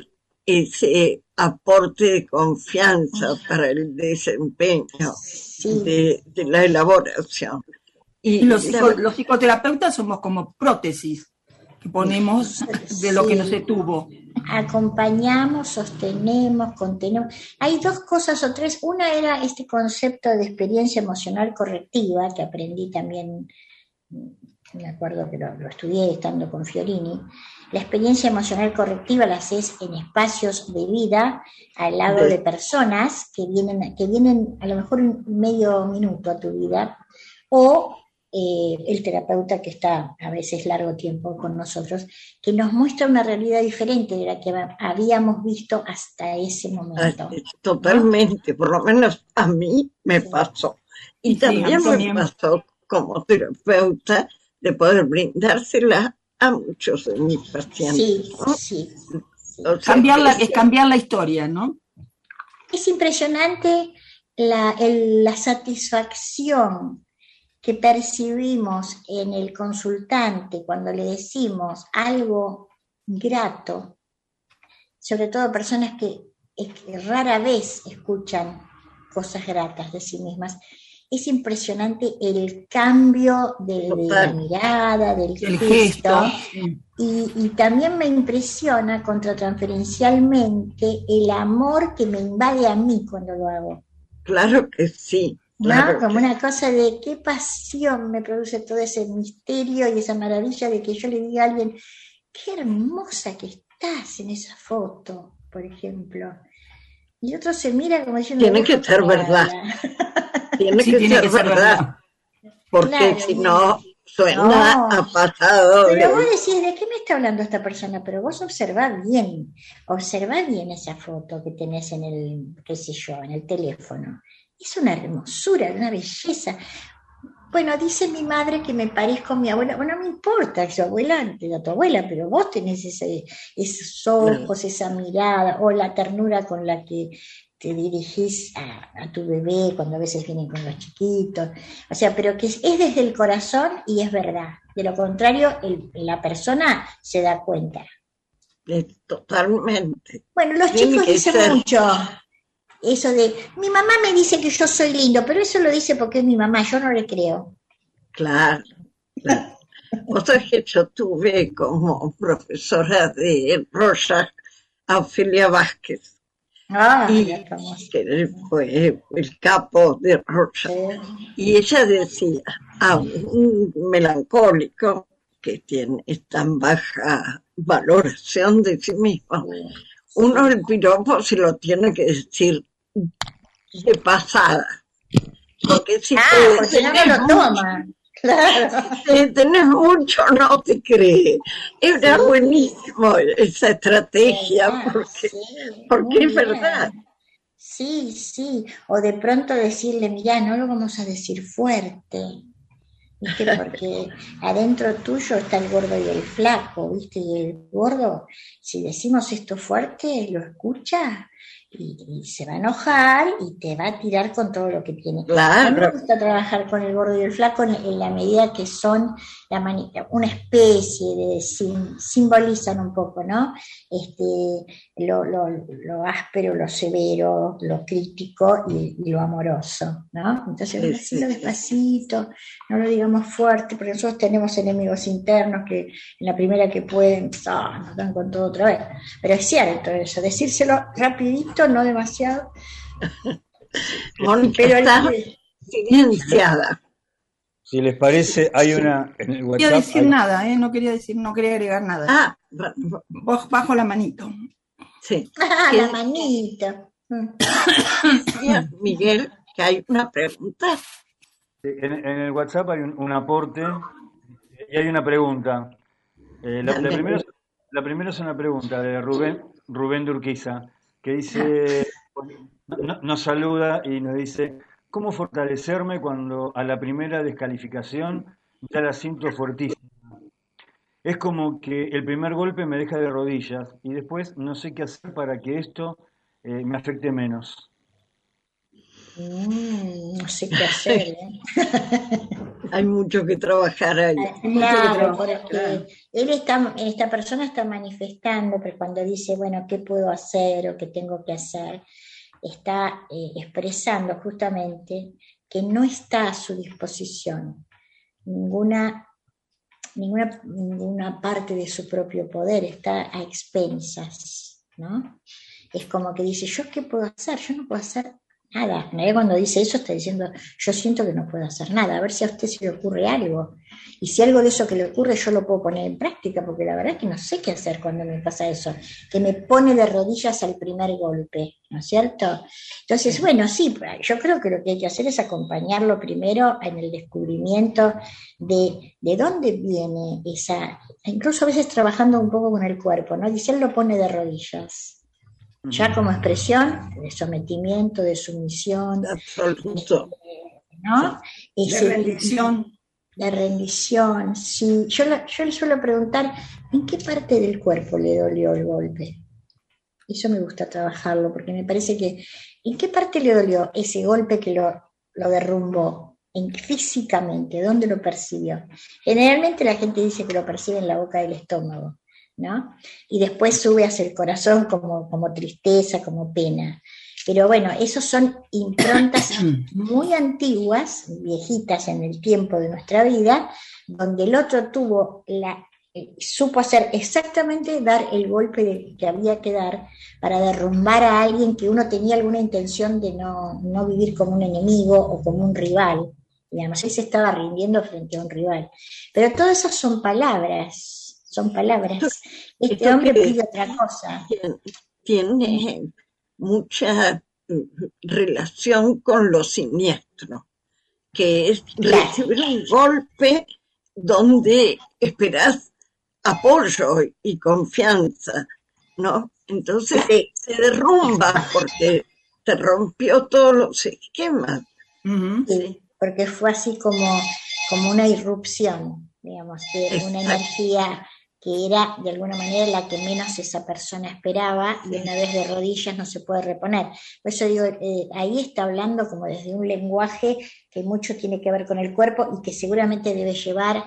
ese aporte de confianza para el desempeño sí. de, de la elaboración. Y, y los, psico, los psicoterapeutas somos como prótesis que ponemos de lo sí. que no se tuvo. Acompañamos, sostenemos, contenemos. Hay dos cosas o tres. Una era este concepto de experiencia emocional correctiva que aprendí también. Me acuerdo que lo, lo estudié estando con Fiorini. La experiencia emocional correctiva la haces en espacios de vida al lado de personas que vienen, que vienen a lo mejor un medio minuto a tu vida, o eh, el terapeuta que está a veces largo tiempo con nosotros, que nos muestra una realidad diferente de la que habíamos visto hasta ese momento. Totalmente, ¿no? Por lo menos a mí me pasó. Y sí, también me pasó como terapeuta de poder brindársela a muchos de mis pacientes. Sí, ¿no? sí. sí. O sea, cambiar la, es cambiar la historia, ¿no? Es impresionante la, el, la satisfacción que percibimos en el consultante cuando le decimos algo grato, sobre todo personas que, que rara vez escuchan cosas gratas de sí mismas. Es impresionante el cambio de, de la mirada, del el gesto, gesto. Y, y también me impresiona contratransferencialmente el amor que me invade a mí cuando lo hago. Claro que sí. Claro ¿No? Como que... una cosa de qué pasión me produce todo ese misterio y esa maravilla de que yo le diga a alguien, qué hermosa que estás en esa foto, por ejemplo. Y otro se mira como diciendo... Tiene que ser verdad. Tiene, sí, que, tiene ser que ser verdad, verdad. Porque claro, si no, suena no. a pasado. Pero vos decís, ¿de qué me está hablando esta persona? Pero vos observá bien, observá bien esa foto que tenés en el, qué sé yo, en el teléfono. Es una hermosura, una belleza. Bueno, dice mi madre que me parezco a mi abuela. Bueno, no me importa, su abuela, tu abuela, pero vos tenés ese, esos ojos, claro. esa mirada, o la ternura con la que te dirigís a, a tu bebé cuando a veces vienen con los chiquitos. O sea, pero que es, es desde el corazón y es verdad. De lo contrario, el, la persona se da cuenta. Totalmente. Bueno, los Tiene chicos dicen ser... mucho eso de, mi mamá me dice que yo soy lindo, pero eso lo dice porque es mi mamá, yo no le creo. Claro, claro. O sea que yo tuve como profesora de Rorschach a Ofelia Vázquez. Ah, y la famosa. que fue el capo de Rocha. Sí. Y ella decía a un melancólico que tiene tan baja valoración de sí mismo, uno el piropo se lo tiene que decir de pasada, porque si Ah, te porque no me tenés lo mucho, toma. Claro. si te tenés mucho no te cree. Era Sí, buenísimo esa estrategia, verdad, porque, sí, porque muy es verdad. bien. Sí, sí. O de pronto decirle, mirá, no lo vamos a decir fuerte, ¿viste? Porque adentro tuyo está el gordo y el flaco, ¿viste? Y el gordo, si decimos esto fuerte, lo escucha y, y se va a enojar y te va a tirar con todo lo que tiene. A mí me Claro, gusta trabajar con el gordo y el flaco en, en la medida que son la mani- una especie de, sim- simbolizan un poco, ¿no? Este, lo, lo, lo áspero, lo severo, lo crítico y, y lo amoroso, ¿no? Entonces, sí, decirlo sí, sí. despacito, no lo digamos fuerte, porque nosotros tenemos enemigos internos que en la primera que pueden, ah, nos dan con todo otra vez. Pero es cierto eso, decírselo rapidito, no demasiado, Mónica pero al está que... silenciada. Si les parece, hay una en el No quería WhatsApp, decir hay, nada, ¿eh? No quería decir, no quería agregar nada. Ah, ba- ba- Vos bajo la manito. sí. Ah, ¿Qué la manita. Mm. decía Miguel? Que hay una pregunta. en, en el WhatsApp hay un, un aporte y hay una pregunta. Eh, la, la Dale. primera, la primera es una pregunta de Rubén, Rubén de Urquiza, que dice, no- nos saluda y nos dice, ¿cómo fortalecerme cuando a la primera descalificación ya la siento fuertísima? Es como que el primer golpe me deja de rodillas y después no sé qué hacer para que esto eh, me afecte menos. Mm, no sé qué hacer, ¿eh? Hay mucho que trabajar ahí. Hay mucho que Claro, trabajar, porque claro. él está, esta persona está manifestando, pero cuando dice, bueno, ¿qué puedo hacer o qué tengo que hacer? Está eh, expresando justamente que no está a su disposición ninguna, ninguna, ninguna parte de su propio poder, está a expensas, ¿no? Es como que dice, ¿yo qué puedo hacer? Yo no puedo hacer nada. Nadie cuando dice eso está diciendo, yo siento que no puedo hacer nada, a ver si a usted se le ocurre algo. Y si algo de eso que le ocurre yo lo puedo poner en práctica, porque la verdad es que no sé qué hacer cuando me pasa eso, que me pone de rodillas al primer golpe, ¿no es cierto? Entonces, bueno, sí, yo creo que lo que hay que hacer es acompañarlo primero en el descubrimiento de, de dónde viene esa, incluso a veces trabajando un poco con el cuerpo, ¿no? Dice, él lo pone de rodillas. Ya como expresión de sometimiento, de sumisión, Absoluto. ¿no? De Ese- rendición. de rendición, sí. Yo, la- yo le suelo preguntar, ¿en qué parte del cuerpo le dolió el golpe? Eso me gusta trabajarlo, porque me parece que, ¿en qué parte le dolió ese golpe que lo, lo derrumbó? En, físicamente, ¿dónde lo percibió? Generalmente la gente dice que lo percibe en la boca del estómago, ¿no? Y después sube hacia el corazón como, como tristeza, como pena. Pero bueno, esos son improntas muy antiguas, viejitas en el tiempo de nuestra vida, donde el otro tuvo la, eh, supo hacer exactamente dar el golpe de- que había que dar para derrumbar a alguien que uno tenía alguna intención de no, no vivir como un enemigo o como un rival. Digamos, él se estaba rindiendo frente a un rival. Pero todas esas son palabras, son palabras. Este Esto hombre que pide otra cosa. tien- tiene mucha eh, relación con lo siniestro, que es Claro. recibir un golpe donde esperás apoyo y confianza, ¿no? Entonces Sí. se derrumba porque te rompió todos los esquemas. Ujú. Sí, porque fue así como, como una irrupción, digamos, de una Exacto. energía que era de alguna manera la que menos esa persona esperaba y una vez de rodillas no se puede reponer. Por eso digo, eh, ahí está hablando como desde un lenguaje que mucho tiene que ver con el cuerpo y que seguramente debe llevar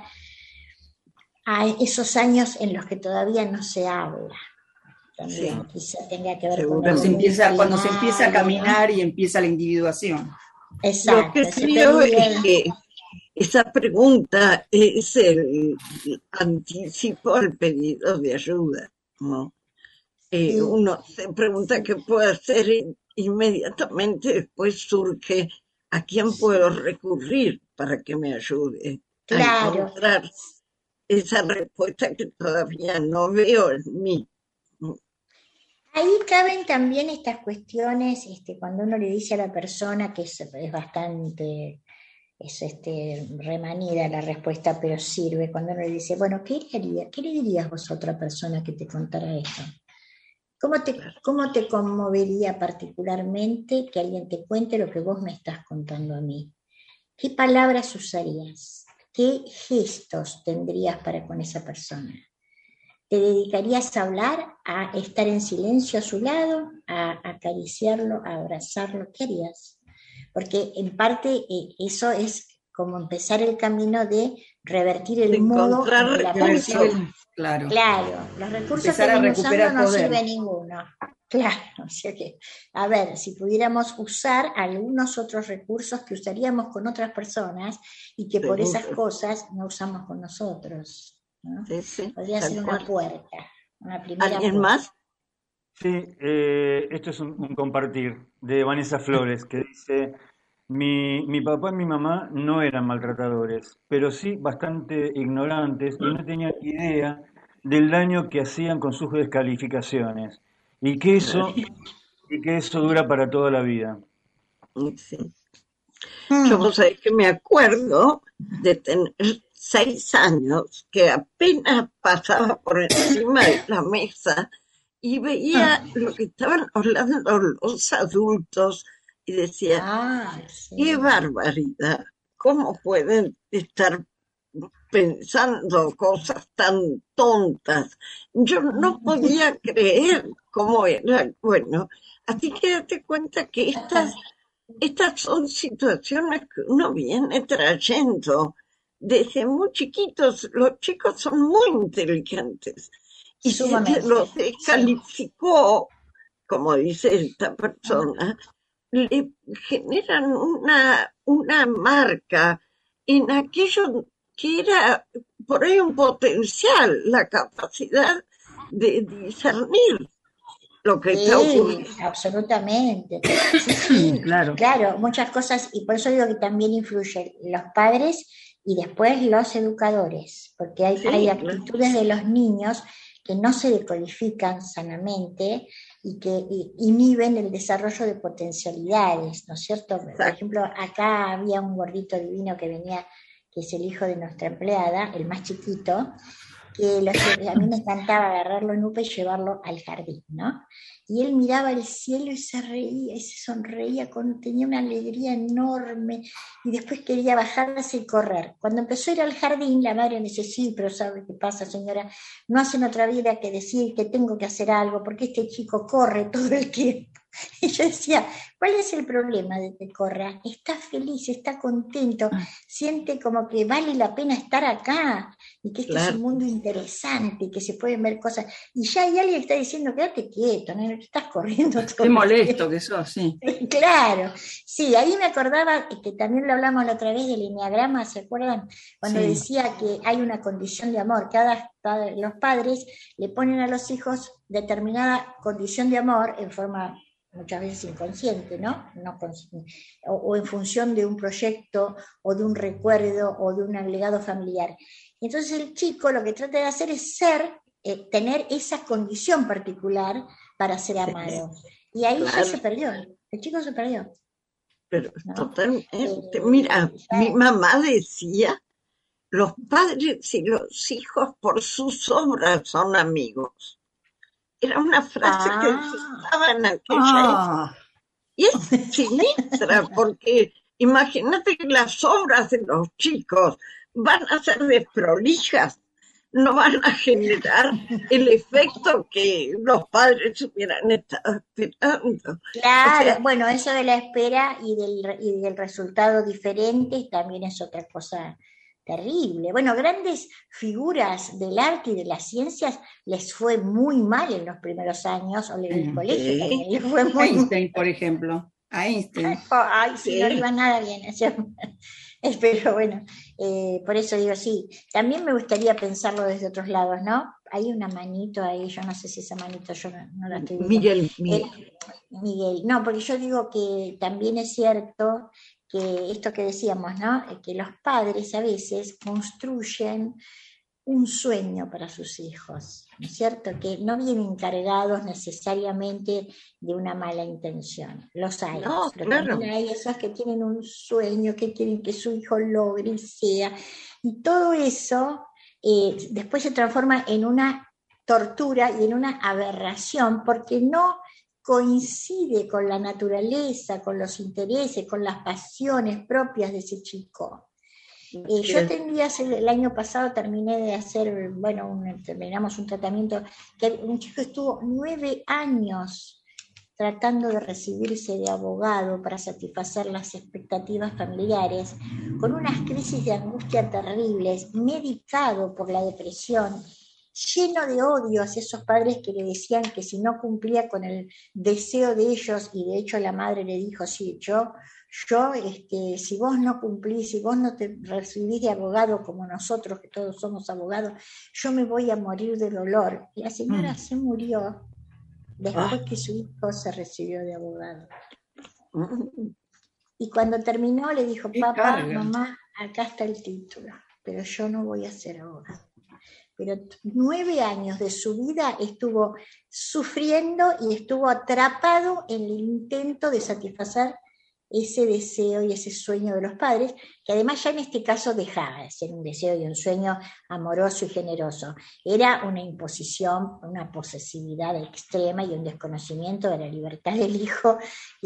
a esos años en los que todavía no se habla. También Sí. quizá tenga que ver con Seguramente. algo Se muy empieza, cuando se empieza a primario, ¿no? caminar y empieza la individuación. Lo Exacto, que ese creo es periodo. que esa pregunta es el anticipo al pedido de ayuda, ¿no? eh, uno se pregunta qué puede hacer y inmediatamente después surge a quién puedo recurrir para que me ayude Claro. a encontrar esa respuesta que todavía no veo en mí. Ahí caben también estas cuestiones, este, cuando uno le dice a la persona que es, es bastante, es este, remanida la respuesta, pero sirve, cuando uno le dice, bueno, ¿qué le, haría, ¿qué le dirías vos a otra persona que te contara esto? ¿Cómo te, ¿Cómo te conmovería particularmente que alguien te cuente lo que vos me estás contando a mí? ¿Qué palabras usarías? ¿Qué gestos tendrías para con esa persona? ¿Te dedicarías a hablar, a estar en silencio a su lado, a acariciarlo, a abrazarlo? ¿Qué harías? Porque en parte eh, eso es como empezar el camino de revertir el De modo encontrar de la Revertir persona. el- claro. Claro, los recursos Empezar que a viene recuperar usando no poder. sirve ninguno. Claro, o sea que, a ver, si pudiéramos usar algunos otros recursos que usaríamos con otras personas y que por esas Seguro. cosas no usamos con nosotros, ¿no? Sí, sí, Podría tal ser una cual. puerta, una primera ¿Alguien puerta. más? Sí, eh, esto es un, un compartir de Vanessa Flores, que dice, mi, mi papá y mi mamá no eran maltratadores, pero sí bastante ignorantes y no tenían idea del daño que hacían con sus descalificaciones, y que eso, y que eso dura para toda la vida. Sí. Yo Mm. vos sabés que me acuerdo de tener seis años que apenas pasaba por encima de la mesa y veía lo que estaban hablando los adultos y decía, Ah, qué sí. barbaridad, ¿cómo pueden estar pensando cosas tan tontas? Yo no podía creer cómo era. Bueno, así que date cuenta que estas estas son situaciones que uno viene trayendo desde muy chiquitos. Los chicos son muy inteligentes y si se Sumamente, los sí. descalificó, como dice esta persona, le generan una, una marca en aquello que era por ahí un potencial, la capacidad de discernir lo que está Sí, ocurriendo. absolutamente. Sí, sí, Claro. claro, muchas cosas, y por eso digo que también influyen los padres y después los educadores, porque hay, Sí, hay claro. actitudes de los niños que no se decodifican sanamente y que y- inhiben el desarrollo de potencialidades, ¿no es cierto? Por Exacto. ejemplo, acá había un gordito divino que venía, que es el hijo de nuestra empleada, el más chiquito, que lo lle- a mí me encantaba agarrarlo en UPA y llevarlo al jardín, ¿no? Y él miraba el cielo y se reía y se sonreía, con, tenía una alegría enorme, y después quería bajarse y correr. Cuando empezó a ir al jardín, la madre me dice, sí, pero ¿sabe qué pasa, señora? No hacen otra vida que decir que tengo que hacer algo, porque este chico corre todo el tiempo. Y yo decía, ¿cuál es el problema de que corra? Está feliz, está contento, siente como que vale la pena estar acá, y que este es Claro. un mundo interesante, y que se pueden ver cosas. Y ya hay alguien que está diciendo, quédate quieto, no estás corriendo todo Qué el molesto que sos, sí. tiempo. Claro, sí, ahí me acordaba que también lo hablamos la otra vez del enneagrama, ¿se acuerdan? Cuando Sí. decía que hay una condición de amor, cada, cada- los padres le ponen a los hijos determinada condición de amor en forma muchas veces inconsciente, ¿no? No cons- o, o en función de un proyecto o de un recuerdo o de un legado familiar. Y entonces el chico lo que trata de hacer es ser, eh, tener esa condición particular para ser amado. Y ahí ya Claro. se perdió, el chico se perdió, Pero ¿no? totalmente. Eh, Mira, ya- mi mamá decía, los padres y los hijos por sus obras son amigos. Era una frase que se ah, usaba en aquella época. Ah, Y es sinistra, porque imagínate que las obras de los chicos van a ser desprolijas, no van a generar el efecto que los padres hubieran estado esperando. O claro, sea, bueno, eso de la espera y del, re- y del resultado diferente también es otra cosa terrible. Bueno, grandes figuras del arte y de las ciencias les fue muy mal en los primeros años, o en el Sí. colegio sí, también les fue muy mal. Einstein, por ejemplo. A Einstein. Ay, sí, no le sí, iba nada bien. o sea, Pero bueno, eh, por eso digo, sí, también me gustaría pensarlo desde otros lados, ¿no? hay una manito ahí, yo no sé si esa manito yo no, no la estoy viendo. Miguel, Miguel. Eh, Miguel, no, porque yo digo que también es cierto que esto que decíamos, ¿no? Que los padres a veces construyen un sueño para sus hijos, ¿no es cierto? Que no vienen cargados necesariamente de una mala intención, los hay, No, pero claro. también hay esos que tienen un sueño, que quieren que su hijo logre y sea, y todo eso eh, después se transforma en una tortura y en una aberración, porque no coincide con la naturaleza, con los intereses, con las pasiones propias de ese chico. Eh, yo tendría, el año pasado terminé de hacer, bueno, un, terminamos un tratamiento, que un chico estuvo nueve años tratando de recibirse de abogado para satisfacer las expectativas familiares, con unas crisis de angustia terribles, medicado por la depresión, lleno de odio hacia esos padres que le decían que si no cumplía con el deseo de ellos, y de hecho la madre le dijo, sí, yo... Yo, este, si vos no cumplís, si vos no te recibís de abogado como nosotros, que todos somos abogados, yo me voy a morir de dolor. Y la señora mm. se murió después ah. que su hijo se recibió de abogado. Mm. Y cuando terminó le dijo, papá, mamá, acá está el título, pero yo no voy a ser abogado. Pero nueve años de su vida estuvo sufriendo y estuvo atrapado en el intento de satisfacer ese deseo y ese sueño de los padres, que además ya en este caso dejaba de ser un deseo y un sueño amoroso y generoso. Era una imposición, una posesividad extrema y un desconocimiento de la libertad del hijo.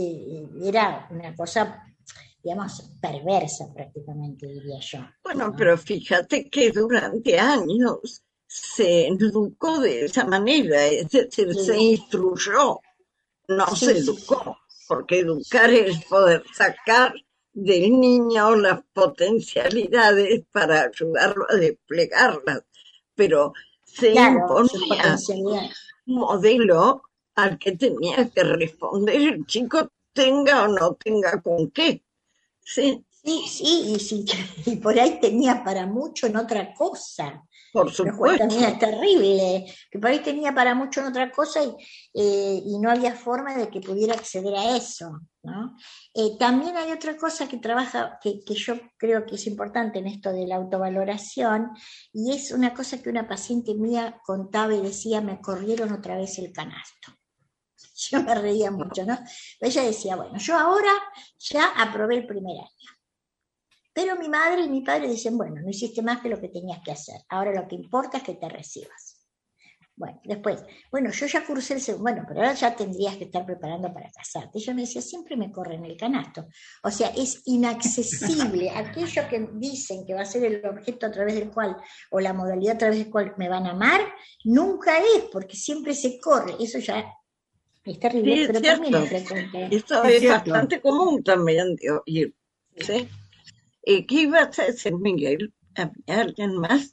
Era una cosa, digamos, perversa prácticamente, diría yo. Bueno, ¿no? Pero fíjate que durante años se educó de esa manera, es decir, sí. se instruyó, no sí, se educó. Sí. Porque educar es poder sacar del niño las potencialidades para ayudarlo a desplegarlas, pero se claro, imponía un modelo al que tenía que responder el chico, tenga o no tenga con qué. Sí, sí, sí, y, sí, y por ahí tenía para mucho en otra cosa. Por supuesto. También es terrible, que por ahí tenía para mucho en otra cosa y, eh, y no había forma de que pudiera acceder a eso, ¿no? Eh, también hay otra cosa que trabaja, que, que yo creo que es importante en esto de la autovaloración, y es una cosa que una paciente mía contaba y decía, me corrieron otra vez el canasto. Yo me reía mucho, ¿no? Pero ella decía, bueno, yo ahora ya aprobé el primer año. Pero mi madre y mi padre dicen, bueno, no hiciste más que lo que tenías que hacer. Ahora lo que importa es que te recibas. Bueno, después, bueno, yo ya cursé el segundo, bueno, pero ahora ya tendrías que estar preparando para casarte. Y yo me decía, siempre me corren el canasto. O sea, es inaccesible. Aquello que dicen que va a ser el objeto a través del cual, o la modalidad a través del cual me van a amar, nunca es, porque siempre se corre. Eso ya es terrible, sí, pero es también es frecuente. Esto es, es bastante común también de oír, ¿sí? ¿Qué ibas a decir, Miguel? ¿Había alguien más?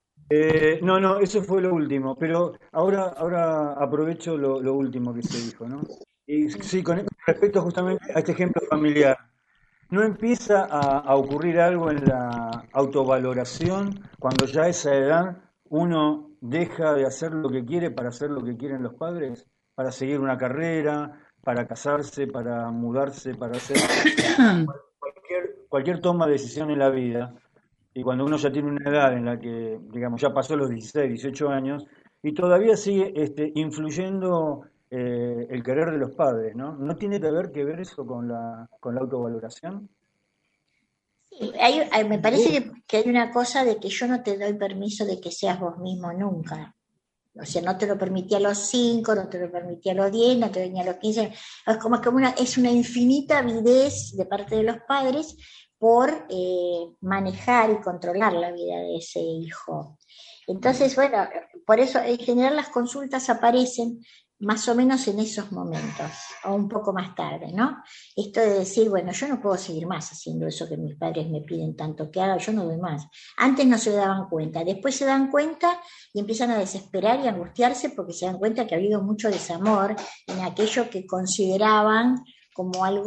Eh, no, no, eso fue lo último, pero ahora, ahora aprovecho lo, lo último que se dijo, ¿no? Y sí, con respecto justamente a este ejemplo familiar, ¿no empieza a, a ocurrir algo en la autovaloración cuando ya a esa edad uno deja de hacer lo que quiere para hacer lo que quieren los padres? Para seguir una carrera, para casarse, para mudarse, para hacer cualquier, cualquier toma de decisión en la vida. Y cuando uno ya tiene una edad en la que, digamos, ya pasó los dieciséis, dieciocho años, y todavía sigue este, influyendo eh, el querer de los padres, ¿no? ¿No tiene que ver que ver eso con la, con la autovaloración? Sí, hay, hay, me parece que, que hay una cosa de que yo no te doy permiso de que seas vos mismo nunca. O sea, no te lo permití a los cinco, no te lo permití a los diez, no te lo permití a los quince. Es como que una, es una infinita avidez de parte de los padres por eh, manejar y controlar la vida de ese hijo. Entonces, bueno, por eso en general las consultas aparecen más o menos en esos momentos, o un poco más tarde, ¿no? Esto de decir, bueno, yo no puedo seguir más haciendo eso que mis padres me piden tanto que haga, yo no doy más. Antes no se daban cuenta, después se dan cuenta y empiezan a desesperar y a angustiarse porque se dan cuenta que ha habido mucho desamor en aquello que consideraban como algo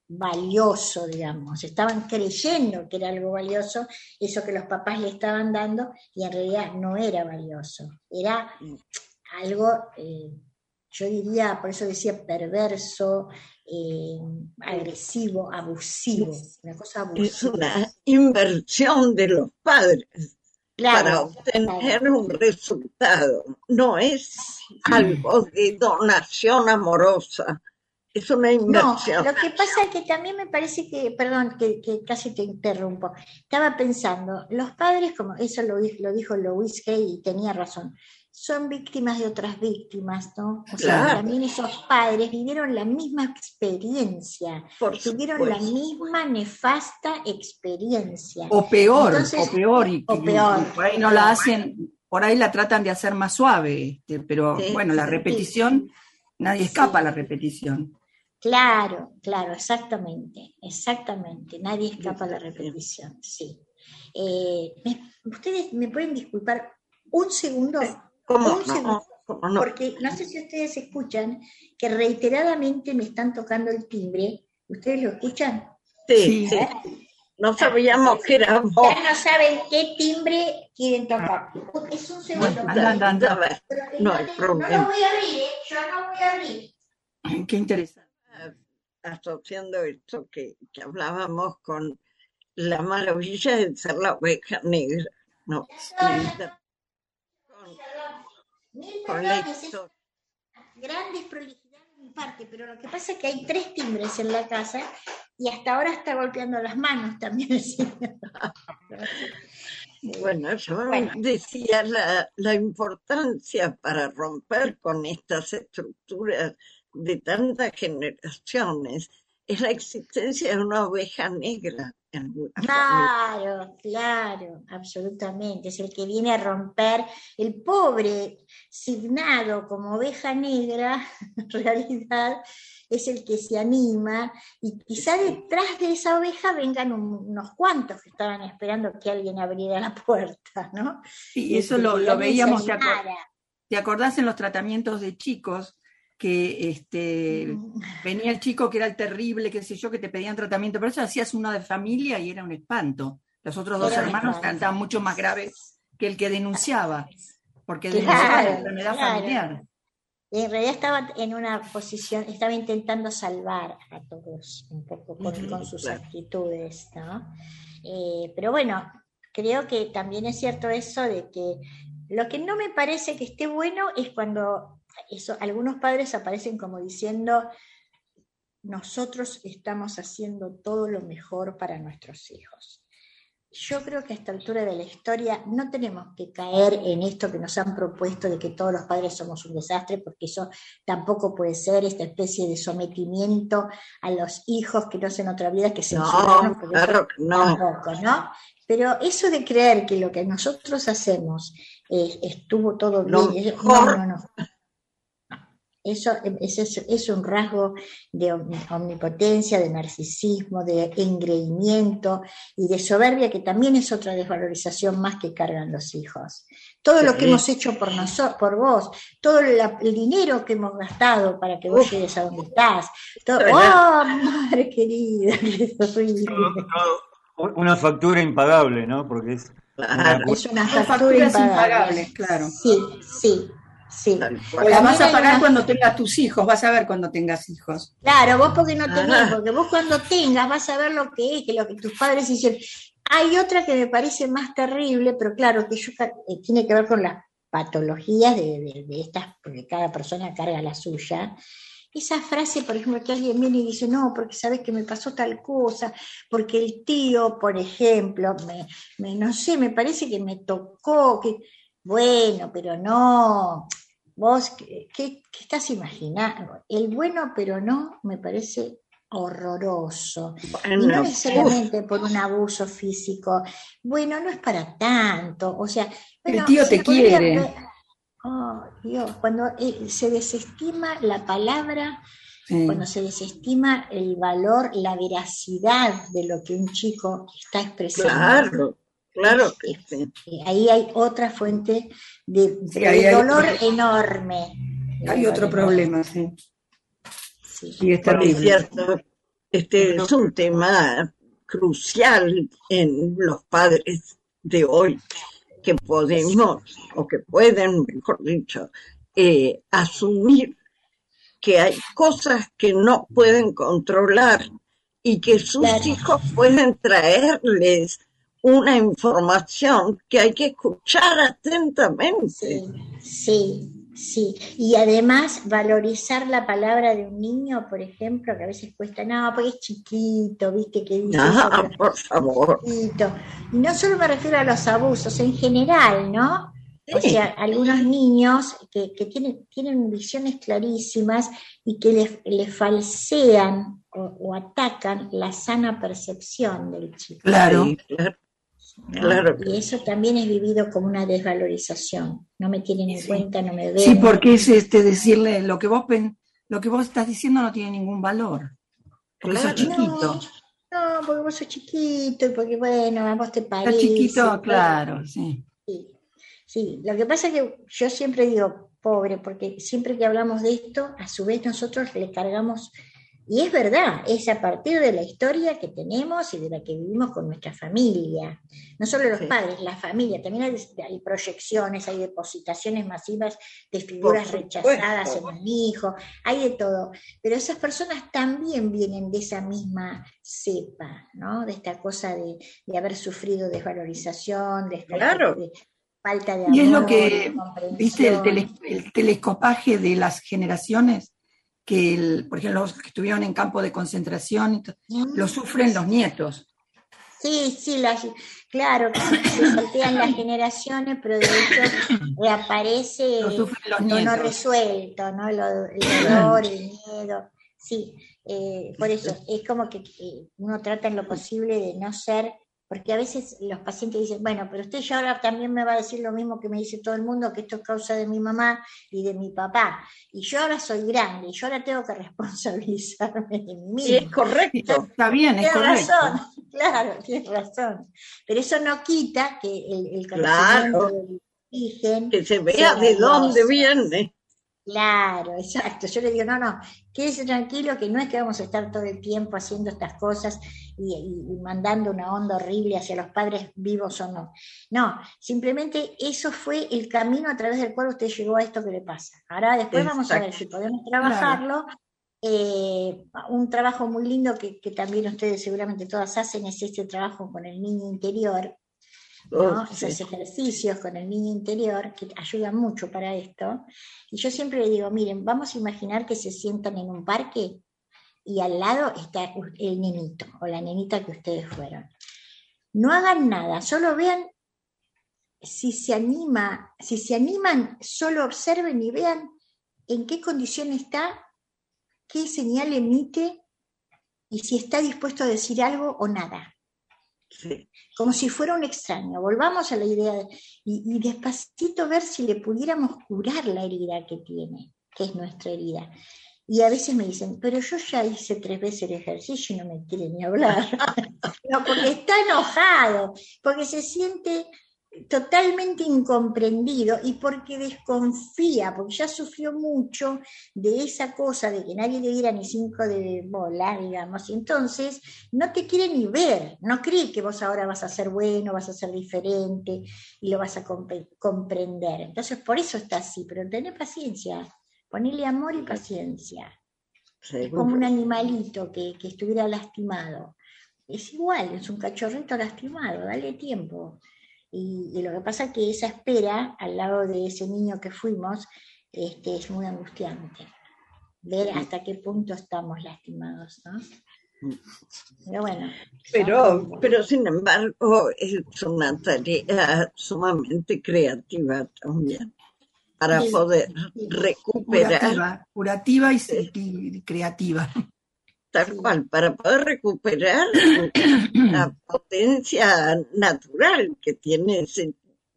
valioso, digamos, estaban creyendo que era algo valioso, eso que los papás le estaban dando, y en realidad no era valioso, era algo, eh, yo diría, por eso decía perverso, eh, agresivo, abusivo, una cosa abusiva. Es una inversión de los padres Claro, para obtener claro. un resultado, no es algo de donación amorosa, es una No, inversión. lo que pasa es que también me parece que, perdón, que, que casi te interrumpo, estaba pensando, los padres, como eso lo, di- lo dijo Louise Hay y tenía razón, son víctimas de otras víctimas, ¿no? O sea, Claro, también esos padres vivieron la misma experiencia, por tuvieron la supuesto. misma nefasta experiencia. O peor, Entonces, o peor, y, o y- y peor, por ahí o no la peor. hacen, por ahí la tratan de hacer más suave, este, pero Sí, bueno, la sí. Sí, repetición, nadie escapa a sí. la repetición. Claro, claro, exactamente, exactamente. Nadie escapa a la Sí, sí. repetición, sí. Eh, me- ¿Ustedes me pueden disculpar un segundo? ¿Cómo Un segundo, no? ¿Cómo no? porque no sé si ustedes escuchan que reiteradamente me están tocando el timbre. ¿Ustedes lo escuchan? Sí, Sí, ¿Eh? no Ah, sabíamos que era vos. ya no saben qué timbre quieren tocar. Es un segundo, anda, pero, anda, A anda. ver, pero que no no, hay te- no lo problema. voy a abrir, ¿eh? Yo no voy a abrir. Qué interesante. Asociando esto que, que hablábamos con la maravilla de ser la oveja negra, ¿no? Perdón, Con, mil con la perdones, es historia. grandes prolijidades de mi parte, pero lo que pasa es que hay tres timbres en la casa y hasta ahora está golpeando las manos también el señor. Bueno, yo Bueno, decía la, la importancia para romper con estas estructuras de tantas generaciones es la existencia de una oveja negra en una familia. claro, claro, absolutamente. Es el que viene a romper el pobre signado como oveja negra, en realidad es el que se anima, y quizá detrás de esa oveja vengan un- unos cuantos que estaban esperando que alguien abriera la puerta, ¿no? Sí, Que, eso que, lo, que lo alguien se veíamos, ¿te, acor- animara. te acordás en los tratamientos de chicos? Que este, Mm, venía el chico que era el terrible, qué sé yo, que te pedían tratamiento, pero eso hacías uno de familia y era un espanto. Los otros dos Era un hermanos espanto. estaban mucho más graves que el que denunciaba, porque denunciaba la Claro, enfermedad claro. familiar. En realidad estaba en una posición, estaba intentando salvar a todos un poco con, Ujú, con sus claro. actitudes, ¿no? Eh, pero bueno, creo que también es cierto eso de que lo que no me parece que esté bueno es cuando eso, algunos padres aparecen como diciendo, nosotros estamos haciendo todo lo mejor para nuestros hijos. Yo creo que a esta altura de la historia no tenemos que caer en esto que nos han propuesto de que todos los padres somos un desastre, porque eso tampoco puede ser, esta especie de sometimiento a los hijos que no hacen otra vida que censurarnos, No, porque eso claro que no. tampoco, ¿no? Pero eso de creer que lo que nosotros hacemos eh, estuvo todo Lo bien, eso- no, mejor, no, no. Eso es, es, es un rasgo de omnipotencia, de narcisismo, de engreimiento y de soberbia, que también es otra desvalorización más que cargan los hijos. Todo lo que sí. hemos hecho por nosotros, por vos, todo la- el dinero que hemos gastado para que vos Uf, llegues a donde estás. Todo, esto ¡oh, era madre querida! ¡Qué horrible! Todo- todo una factura impagable, ¿no? Porque es una claro, cu- Es una Son factura facturas impagable. impagables, claro. Sí, sí, sí. tal O cual. las vas También a hay pagar una cuando tengas tus hijos, vas a ver cuando tengas hijos. Claro, vos porque no tenés, Ah, porque vos cuando tengas vas a ver lo que es, que lo que tus padres hicieron. Hay otra que me parece más terrible, pero claro, que yo, eh, tiene que ver con las patologías de, de, de estas, porque cada persona carga la suya. Esa frase, por ejemplo, que alguien viene y dice, no, porque sabes que me pasó tal cosa, porque el tío, por ejemplo, me, me no sé, me parece que me tocó, que bueno, pero no. Vos, ¿qué, qué, qué estás imaginando? El bueno, pero no, me parece horroroso. Y no bueno, uf, necesariamente por un abuso físico. Bueno, no es para tanto. O sea, El bueno, tío se te podría quiere. ver. Oh, Dios, cuando eh, se desestima la palabra, cuando Sí. se desestima el valor, la veracidad de lo que un chico está expresando, claro, claro que eh, sí. eh, ahí hay otra fuente de, Sí, pero ahí de hay dolor otro, enorme. De hay dolor otro enorme. problema, sí. Sí. Sí, es Por terrible. cierto, Este es un tema crucial en los padres de hoy, que podemos, o que pueden, mejor dicho, eh, asumir que hay cosas que no pueden controlar y que sus Claro. hijos pueden traerles una información que hay que escuchar atentamente. Sí, sí, sí. Y además valorizar la palabra de un niño, por ejemplo, que a veces cuesta, no, porque es chiquito, viste que dice eso, Ah, pero por favor. es chiquito. Y no solo me refiero a los abusos, en general, ¿no? O Sí, sea, algunos niños que, que tienen, tienen visiones clarísimas y que le, le falsean o, o atacan la sana percepción del chico, Claro. sí, claro, ¿no? claro que Y eso también es vivido como una desvalorización. No me tienen en Sí. cuenta, no me ven. Sí, no porque me- es este decirle lo que vos pen- lo que vos estás diciendo no tiene ningún valor, porque sos Claro. chiquito. No, porque vos sos chiquito y porque, bueno, a vos te Estás parece. chiquito, claro, sí. Sí, sí, lo que pasa es que yo siempre digo, pobre, porque siempre que hablamos de esto, a su vez nosotros le cargamos, y es verdad, es a partir de la historia que tenemos y de la que vivimos con nuestra familia, no solo los Sí. padres, la familia, también hay, hay proyecciones, hay depositaciones masivas de figuras Por rechazadas en supuesto. un hijo, hay de todo, pero esas personas también vienen de esa misma cepa, ¿no? De esta cosa de, de haber sufrido desvalorización, de, Claro. de falta de Y es lo amor, que, de viste, el, comprensión. tele- el telescopaje de las generaciones, que, el- por ejemplo, los que estuvieron en campo de concentración, y to- lo sufren los nietos. Sí, sí, las- claro, que se, se saltean las generaciones, pero de hecho reaparece Lo sufren los lo no nietos. resuelto, ¿no? Lo- el dolor, el miedo. Sí, eh, por eso es como que eh, uno trata en lo posible de no ser, porque a veces los pacientes dicen, bueno, pero usted ya ahora también me va a decir lo mismo que me dice todo el mundo, que esto es causa de mi mamá y de mi papá. Y yo ahora soy grande, y yo ahora tengo que responsabilizarme de mí Y es mismo. correcto. Está bien, es Tienes correcto. razón, claro, tienes razón. Pero eso no quita que el, el conocimiento Claro. del origen Que se vea sea de dónde valioso. viene. Claro, exacto. Yo le digo, no, no, quédese tranquilo que no es que vamos a estar todo el tiempo haciendo estas cosas y, y- y mandando una onda horrible hacia los padres vivos o no. No, simplemente eso fue el camino a través del cual usted llegó a esto que le pasa. Ahora después vamos a ver Exacto. si podemos trabajarlo. Eh, un trabajo muy lindo que, que también ustedes seguramente todas hacen es este trabajo con el niño interior, ¿no? Oh, sí. Esos ejercicios con el niño interior que ayudan mucho para esto. Y yo siempre le digo, miren, vamos a imaginar que se sientan en un parque y al lado está el nenito o la nenita que ustedes fueron. No hagan nada, solo vean si se anima, si se animan, solo observen y vean en qué condición está, qué señal emite y si está dispuesto a decir algo o nada. Sí. Como si fuera un extraño. Volvamos a la idea de, y, y despacito ver si le pudiéramos curar la herida que tiene, que es nuestra herida. Y a veces me dicen, pero yo ya hice tres veces el ejercicio y no me quiere ni hablar. No, porque está enojado, porque se siente totalmente incomprendido y porque desconfía, porque ya sufrió mucho de esa cosa de que nadie le diera ni cinco de bola, digamos, y entonces no te quiere ni ver, no cree que vos ahora vas a ser bueno, vas a ser diferente y lo vas a comp- comprender. Entonces por eso está así, pero tené paciencia, ponele amor y paciencia. Es como un Seguro. animalito que, que estuviera lastimado. Es igual, es un cachorrito lastimado, dale tiempo. Y, y lo que pasa es que esa espera al lado de ese niño que fuimos este, es muy angustiante. Ver hasta qué punto estamos lastimados, ¿no? Pero bueno. Pero, son- pero sin embargo, es una tarea sumamente creativa también para Sí, poder sí. recuperar, Curativa, curativa y, y creativa. tal cual, para poder recuperar la potencia natural que tiene ese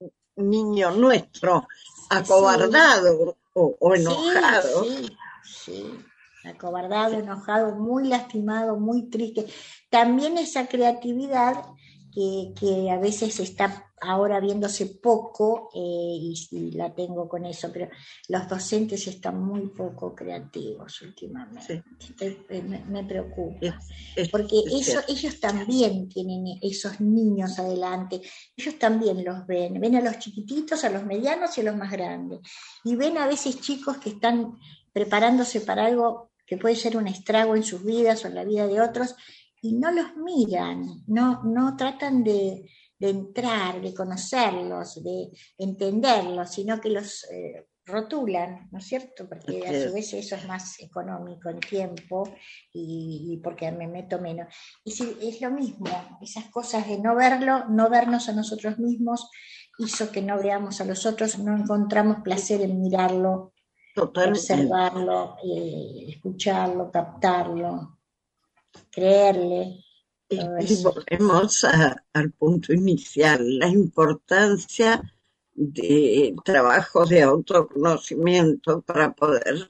niño nuestro, acobardado o, o enojado. Sí, sí, sí. Acobardado, enojado, muy lastimado, muy triste. También esa creatividad que, que a veces está ahora viéndose poco, eh, y, y la tengo con eso, pero los docentes están muy poco creativos últimamente. Sí. Estoy, me, me preocupa, es, es, porque es eso, ellos también tienen esos niños adelante, ellos también los ven, ven a los chiquititos, a los medianos y a los más grandes, y ven a veces chicos que están preparándose para algo que puede ser un estrago en sus vidas o en la vida de otros, y no los miran, no, no tratan de, de entrar, de conocerlos, de entenderlos, sino que los eh, rotulan, ¿no es cierto? Porque a su vez eso es más económico en tiempo y, y porque me meto menos. Y si, es lo mismo, esas cosas de no verlo, no vernos a nosotros mismos, hizo que no veamos a los otros, no encontramos placer en mirarlo, totalmente, observarlo, eh, escucharlo, captarlo, creerle. Y, y volvemos a, al punto inicial, la importancia de trabajo de autoconocimiento para poder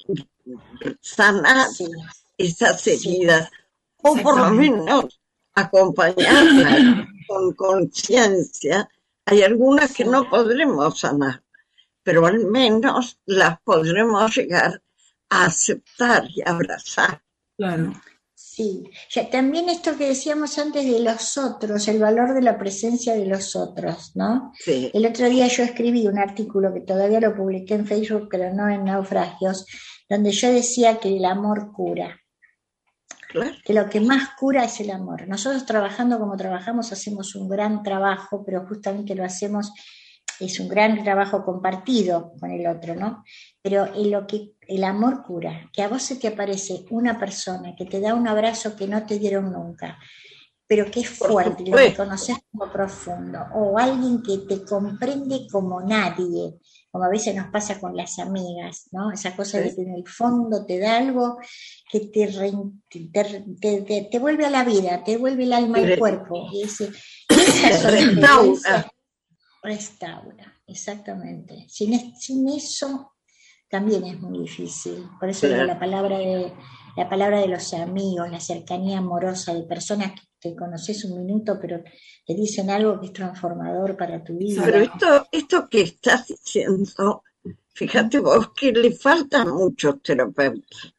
sanar, sí, esas heridas, sí, o por lo menos acompañarlas con conciencia. Hay algunas que no podremos sanar, pero al menos las podremos llegar a aceptar y abrazar. Claro. Sí, ya, también esto que decíamos antes de los otros, el valor de la presencia de los otros, ¿no? Sí. El otro día yo escribí un artículo que todavía lo publiqué en Facebook, pero no en Naufragios, donde yo decía que el amor cura. Claro. Que lo que más cura es el amor. Nosotros trabajando como trabajamos hacemos un gran trabajo, pero justamente lo hacemos, es un gran trabajo compartido con el otro, ¿no? Pero en lo que el amor cura, que a vos se te aparece una persona que te da un abrazo que no te dieron nunca, pero que es fuerte, lo que conoces como profundo, o alguien que te comprende como nadie, como a veces nos pasa con las amigas, ¿no? Esa cosa sí, de que en el fondo te da algo que te, re, te, te, te, te vuelve a la vida, te vuelve el alma al cuerpo, y ese, esa restaura. Restaura, exactamente. Sin, sin eso también es muy difícil. Por eso digo, la palabra de la palabra de los amigos, la cercanía amorosa de personas que te conoces un minuto, pero te dicen algo que es transformador para tu vida. Pero esto, esto que estás diciendo, fíjate vos que le faltan muchos terapeutas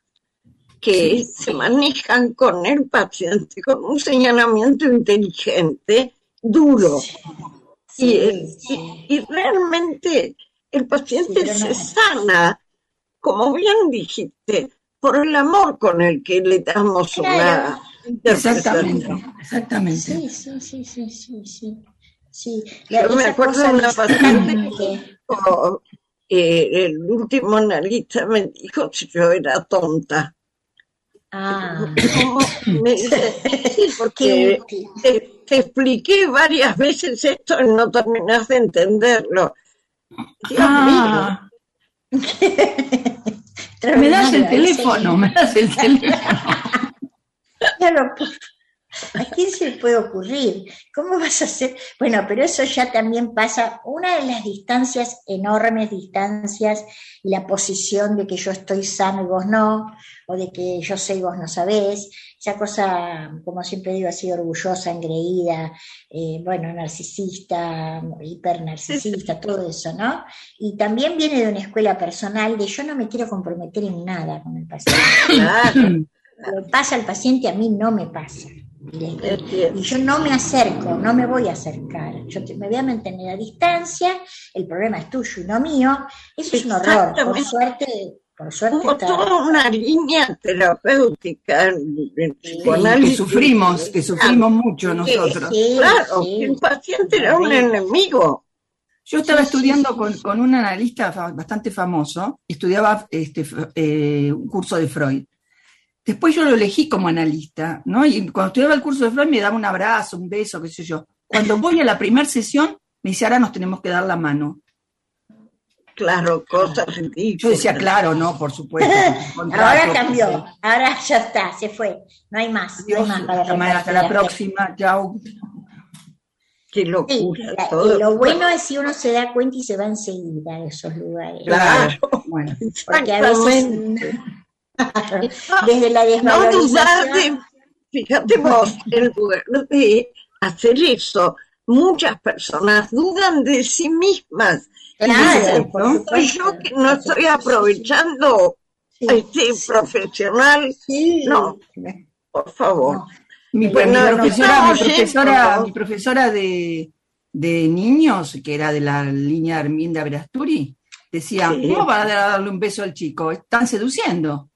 que sí, se manejan con el paciente con un señalamiento inteligente, duro. Sí. Sí, y, sí. Y, y realmente el paciente sí, se no. sana, como bien dijiste, por el amor con el que le damos claro. Una interpretación. Exactamente, exactamente. Sí, sí, sí, sí, sí, sí. sí. La, Yo me acuerdo de una paciente que dijo, eh, el último analista me dijo si yo era tonta. Ah. Me dice, sí, porque te, te expliqué varias veces esto y no terminás de entenderlo. Dios ah. mío. Me das el teléfono, me das el teléfono. Claro, ¿a quién se le puede ocurrir? ¿Cómo vas a hacer? Bueno, pero eso ya también pasa, una de las distancias, enormes distancias, y la posición de que yo estoy sano y vos no, o de que yo sé y vos no sabés, esa cosa, como siempre digo, así orgullosa, engreída, eh, bueno, narcisista, hipernarcisista, todo eso, ¿no? Y también viene de una escuela personal de yo no me quiero comprometer en nada con el paciente. Claro. Lo que pasa al paciente a mí no me pasa. Y yo no me acerco, no me voy a acercar, yo te, me voy a mantener a distancia, el problema es tuyo y no mío, eso es un horror, por suerte, por suerte como está... toda una línea terapéutica en psicoanálisis. Que sufrimos, que sufrimos mucho nosotros. Sí, claro, sí, el paciente era un enemigo. Yo estaba sí, estudiando sí, con, sí. con un analista bastante famoso, estudiaba este, eh, un curso de Freud. Después yo lo elegí como analista, ¿no? Y cuando estudiaba el curso de Freud me daba un abrazo, un beso, qué sé yo. Cuando voy a la primera sesión, me dice, ahora nos tenemos que dar la mano. Claro, cosas ridículas. Yo decía, claro, no, por supuesto. Ahora cambió, ahora ya está, se fue. No hay más, Dios, no hay más para hasta la próxima, chao. Qué locura. Sí, todo. Lo bueno es si uno se da cuenta y se va enseguida a esos lugares. Claro, bueno, porque a veces... Desde la desvalorización. No dudar de, fíjate vos, en lugar de hacer eso. Muchas personas dudan de sí mismas. Claro, Y dicen, soy yo que no estoy aprovechando Sí, este sí, profesional. sí. No, por favor. No. Mi, Pero mi no, profesora, mi estamos profesora, yendo, mi profesora de, de niños, que era de la línea Arminda Verasturi, decía, Sí. ¿cómo van a darle un beso al chico? Están seduciendo.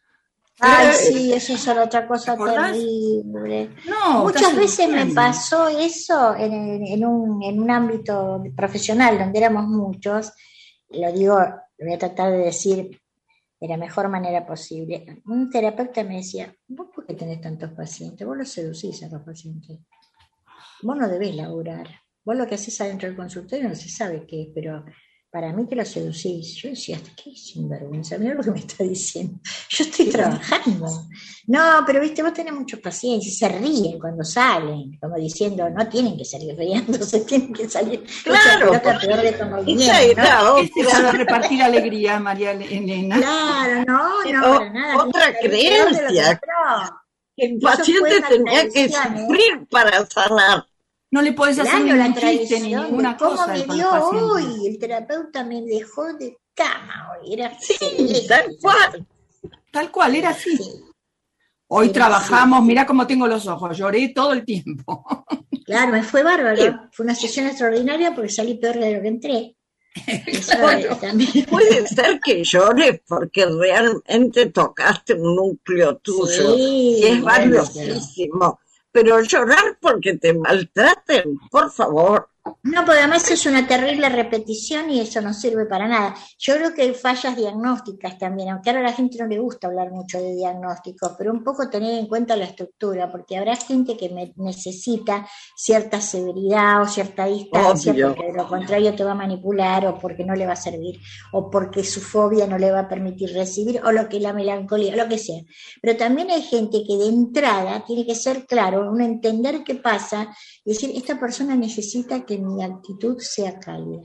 Ay, Eh, sí, eso es otra cosa ¿Te acordás? terrible. No, Muchas estás veces me seduciendo. pasó eso en, en un, en un ámbito profesional donde éramos muchos, lo digo, lo voy a tratar de decir de la mejor manera posible. Un terapeuta me decía, ¿vos por qué tenés tantos pacientes? Vos los seducís a los pacientes. Vos no debés laburar. Vos lo que haces adentro del consultorio no se sabe qué es, pero para mí que lo seducís. Yo decía, hasta qué sinvergüenza, mira lo que me está diciendo. Yo estoy trabajando. No, pero viste, vos tenés muchos pacientes y se ríen cuando salen, como diciendo, no tienen que salir riéndose, tienen que salir. Claro, Esa pelota peor de como esa vinieron, era ¿no? Este es otra, para repartir alegría, María Elena. Claro, no, no, o- para nada. otra tienen que salir peor de lo que creencia, entró. que el Y eso fue paciente una tenía que tradición, ¿eh? sufrir para sanar. No le podés hacer Claro, la ningún chiste ni tradición ninguna de cómo cosa me con los dio pacientes. hoy, el terapeuta me dejó de cama hoy, era Sí, excelente. tal cual. Tal cual, era así. Sí, Hoy era trabajamos, así. mirá cómo tengo los ojos, lloré todo el tiempo. Claro, me fue Sí, bárbaro, fue una sesión extraordinaria porque salí peor de lo que entré. Eso eh, Claro. también. puede ser que llores porque realmente tocaste un núcleo tuyo y es Sí, bueno, pero valiosísimo, pero llorar porque te maltraten, por favor. no, porque además es una terrible repetición y eso no sirve para nada. Yo creo que hay fallas diagnósticas también, aunque ahora a la gente no le gusta hablar mucho de diagnósticos, pero un poco tener en cuenta la estructura, porque habrá gente que me necesita cierta severidad o cierta distancia, Obvio. porque de lo contrario te va a manipular o porque no le va a servir, o porque su fobia no le va a permitir recibir, o lo que la melancolía, lo que sea. Pero también hay gente que de entrada tiene que ser claro, un entender qué pasa, y decir, esta persona necesita que mi actitud sea cálida,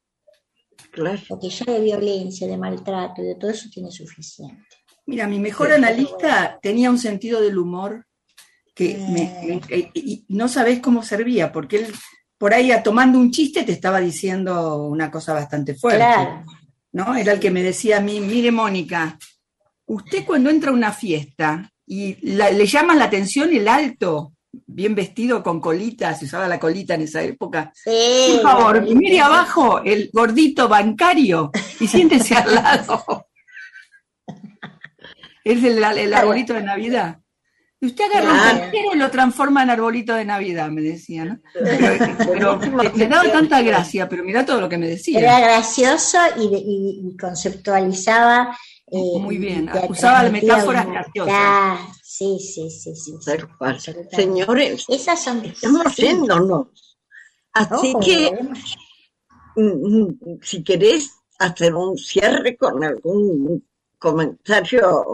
Claro. porque ya de violencia, de maltrato y de todo eso tiene suficiente. Mira, mi mejor Sí. analista tenía un sentido del humor que me- me- y no sabés cómo servía, porque él por ahí a- tomando un chiste te estaba diciendo una cosa bastante fuerte, Claro. ¿no? Era el que me decía a mí, mire Mónica, usted cuando entra a una fiesta y la- le llama la atención el alto, bien vestido con colitas, se usaba la colita en esa época, Sí, por favor, Margarita. mire abajo el gordito bancario y siéntese al lado. Es el, el arbolito de Navidad. Y usted agarra un Claro. cartero y lo transforma en arbolito de Navidad, me decía, ¿no? Pero, pero Buenísimo me daba tanta sentido. gracia, pero mirá todo lo que me decía. Era gracioso y, de- y- y conceptualizaba. eh, Muy y bien, te usaba transmitía metáforas un- graciosas. Ah, sí, sí, sí, sí, sí, Tal cual. absolutamente. Señores, Esas son. estamos sí. yéndonos. Así Ojo, que, podemos- mm, mm, si querés hacer un cierre con algún comentario.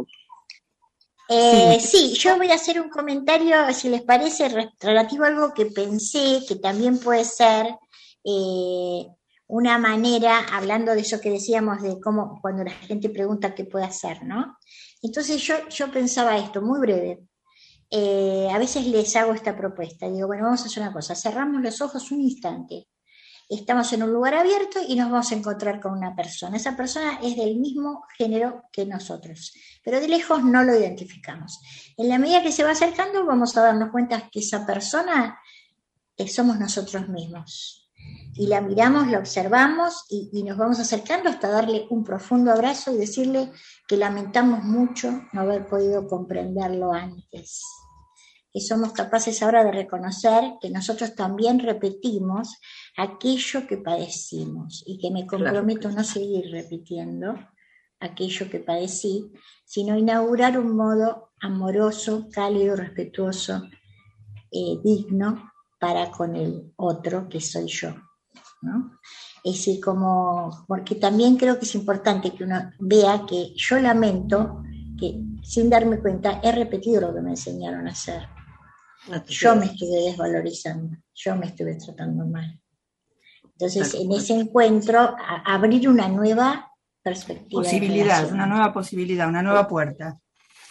Eh, sí, yo voy a hacer un comentario, si les parece, re- relativo a algo que pensé, que también puede ser eh, una manera, hablando de eso que decíamos, de cómo cuando la gente pregunta qué puede hacer, ¿no? Entonces yo, yo pensaba esto, muy breve. Eh, a veces les hago esta propuesta, digo, bueno, vamos a hacer una cosa, cerramos los ojos un instante, estamos en un lugar abierto y nos vamos a encontrar con una persona. Esa persona es del mismo género que nosotros, pero de lejos no lo identificamos. En la medida que se va acercando vamos a darnos cuenta que esa persona eh, somos nosotros mismos. Y la miramos, la observamos y, y nos vamos acercando hasta darle un profundo abrazo y decirle que lamentamos mucho no haber podido comprenderlo antes. Que somos capaces ahora de reconocer que nosotros también repetimos aquello que padecimos y que me comprometo Claro que a no seguir repitiendo aquello que padecí, sino inaugurar un modo amoroso, cálido, respetuoso, eh, digno para con el otro que soy yo, ¿no? Es decir, como, porque también creo que es importante que uno vea que yo lamento que sin darme cuenta he repetido lo que me enseñaron a hacer. Yo me estuve desvalorizando, yo me estuve tratando mal. Entonces, en ese encuentro, a- abrir una nueva perspectiva. de Posibilidad, relación. una nueva posibilidad, una nueva puerta.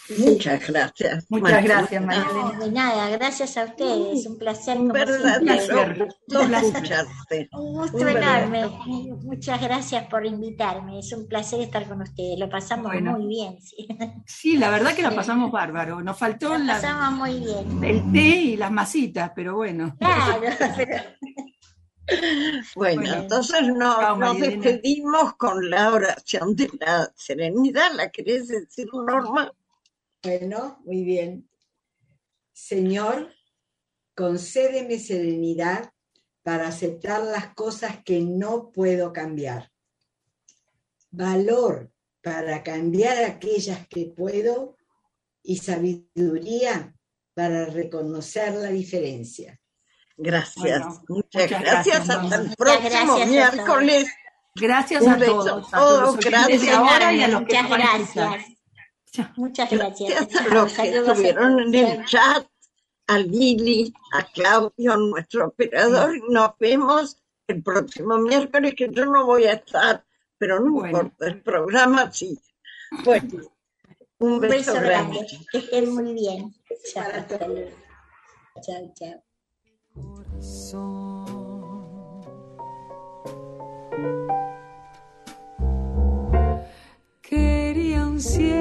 Muchas gracias. Muchas María gracias, Elena. María Elena. No, de nada, gracias a ustedes, un placer Un como siempre. verdadero gusto Un placer. escucharte. Un gusto Un enorme. verdadero- Muchas gracias por invitarme. Es un placer estar con ustedes. Lo pasamos Bueno. muy bien. Sí. Sí, la verdad que la pasamos bárbaro. Nos faltó Lo la- pasamos muy bien. el té y las masitas, pero bueno. Claro, pero Bueno, Bueno. entonces no- Chao, nos María Elena. despedimos con la oración de la serenidad. ¿La querés decir, Norma? Bueno, muy bien. Señor, concédeme serenidad para aceptar las cosas que no puedo cambiar. Valor para cambiar aquellas que puedo y sabiduría para reconocer la diferencia. Gracias. Bueno, muchas, muchas gracias. gracias, Hasta Norma. el Muchas próximo gracias a miércoles. Gracias Un a beso todos, a a todos todos, los oyentes de gracias. ahora y a los que muchas nos van a escuchar. gracias. Muchas gracias. Gracias a los que Saludos a estuvieron en todos. el chat, a Lili, a Claudio, nuestro operador. y Nos vemos el próximo miércoles, que yo no voy a estar, pero no Bueno. importa, el programa sí. Bueno, un Un beso beso grande. grande. Que estén muy bien. Chao. Para todos. Chao, chao. Quería un cielo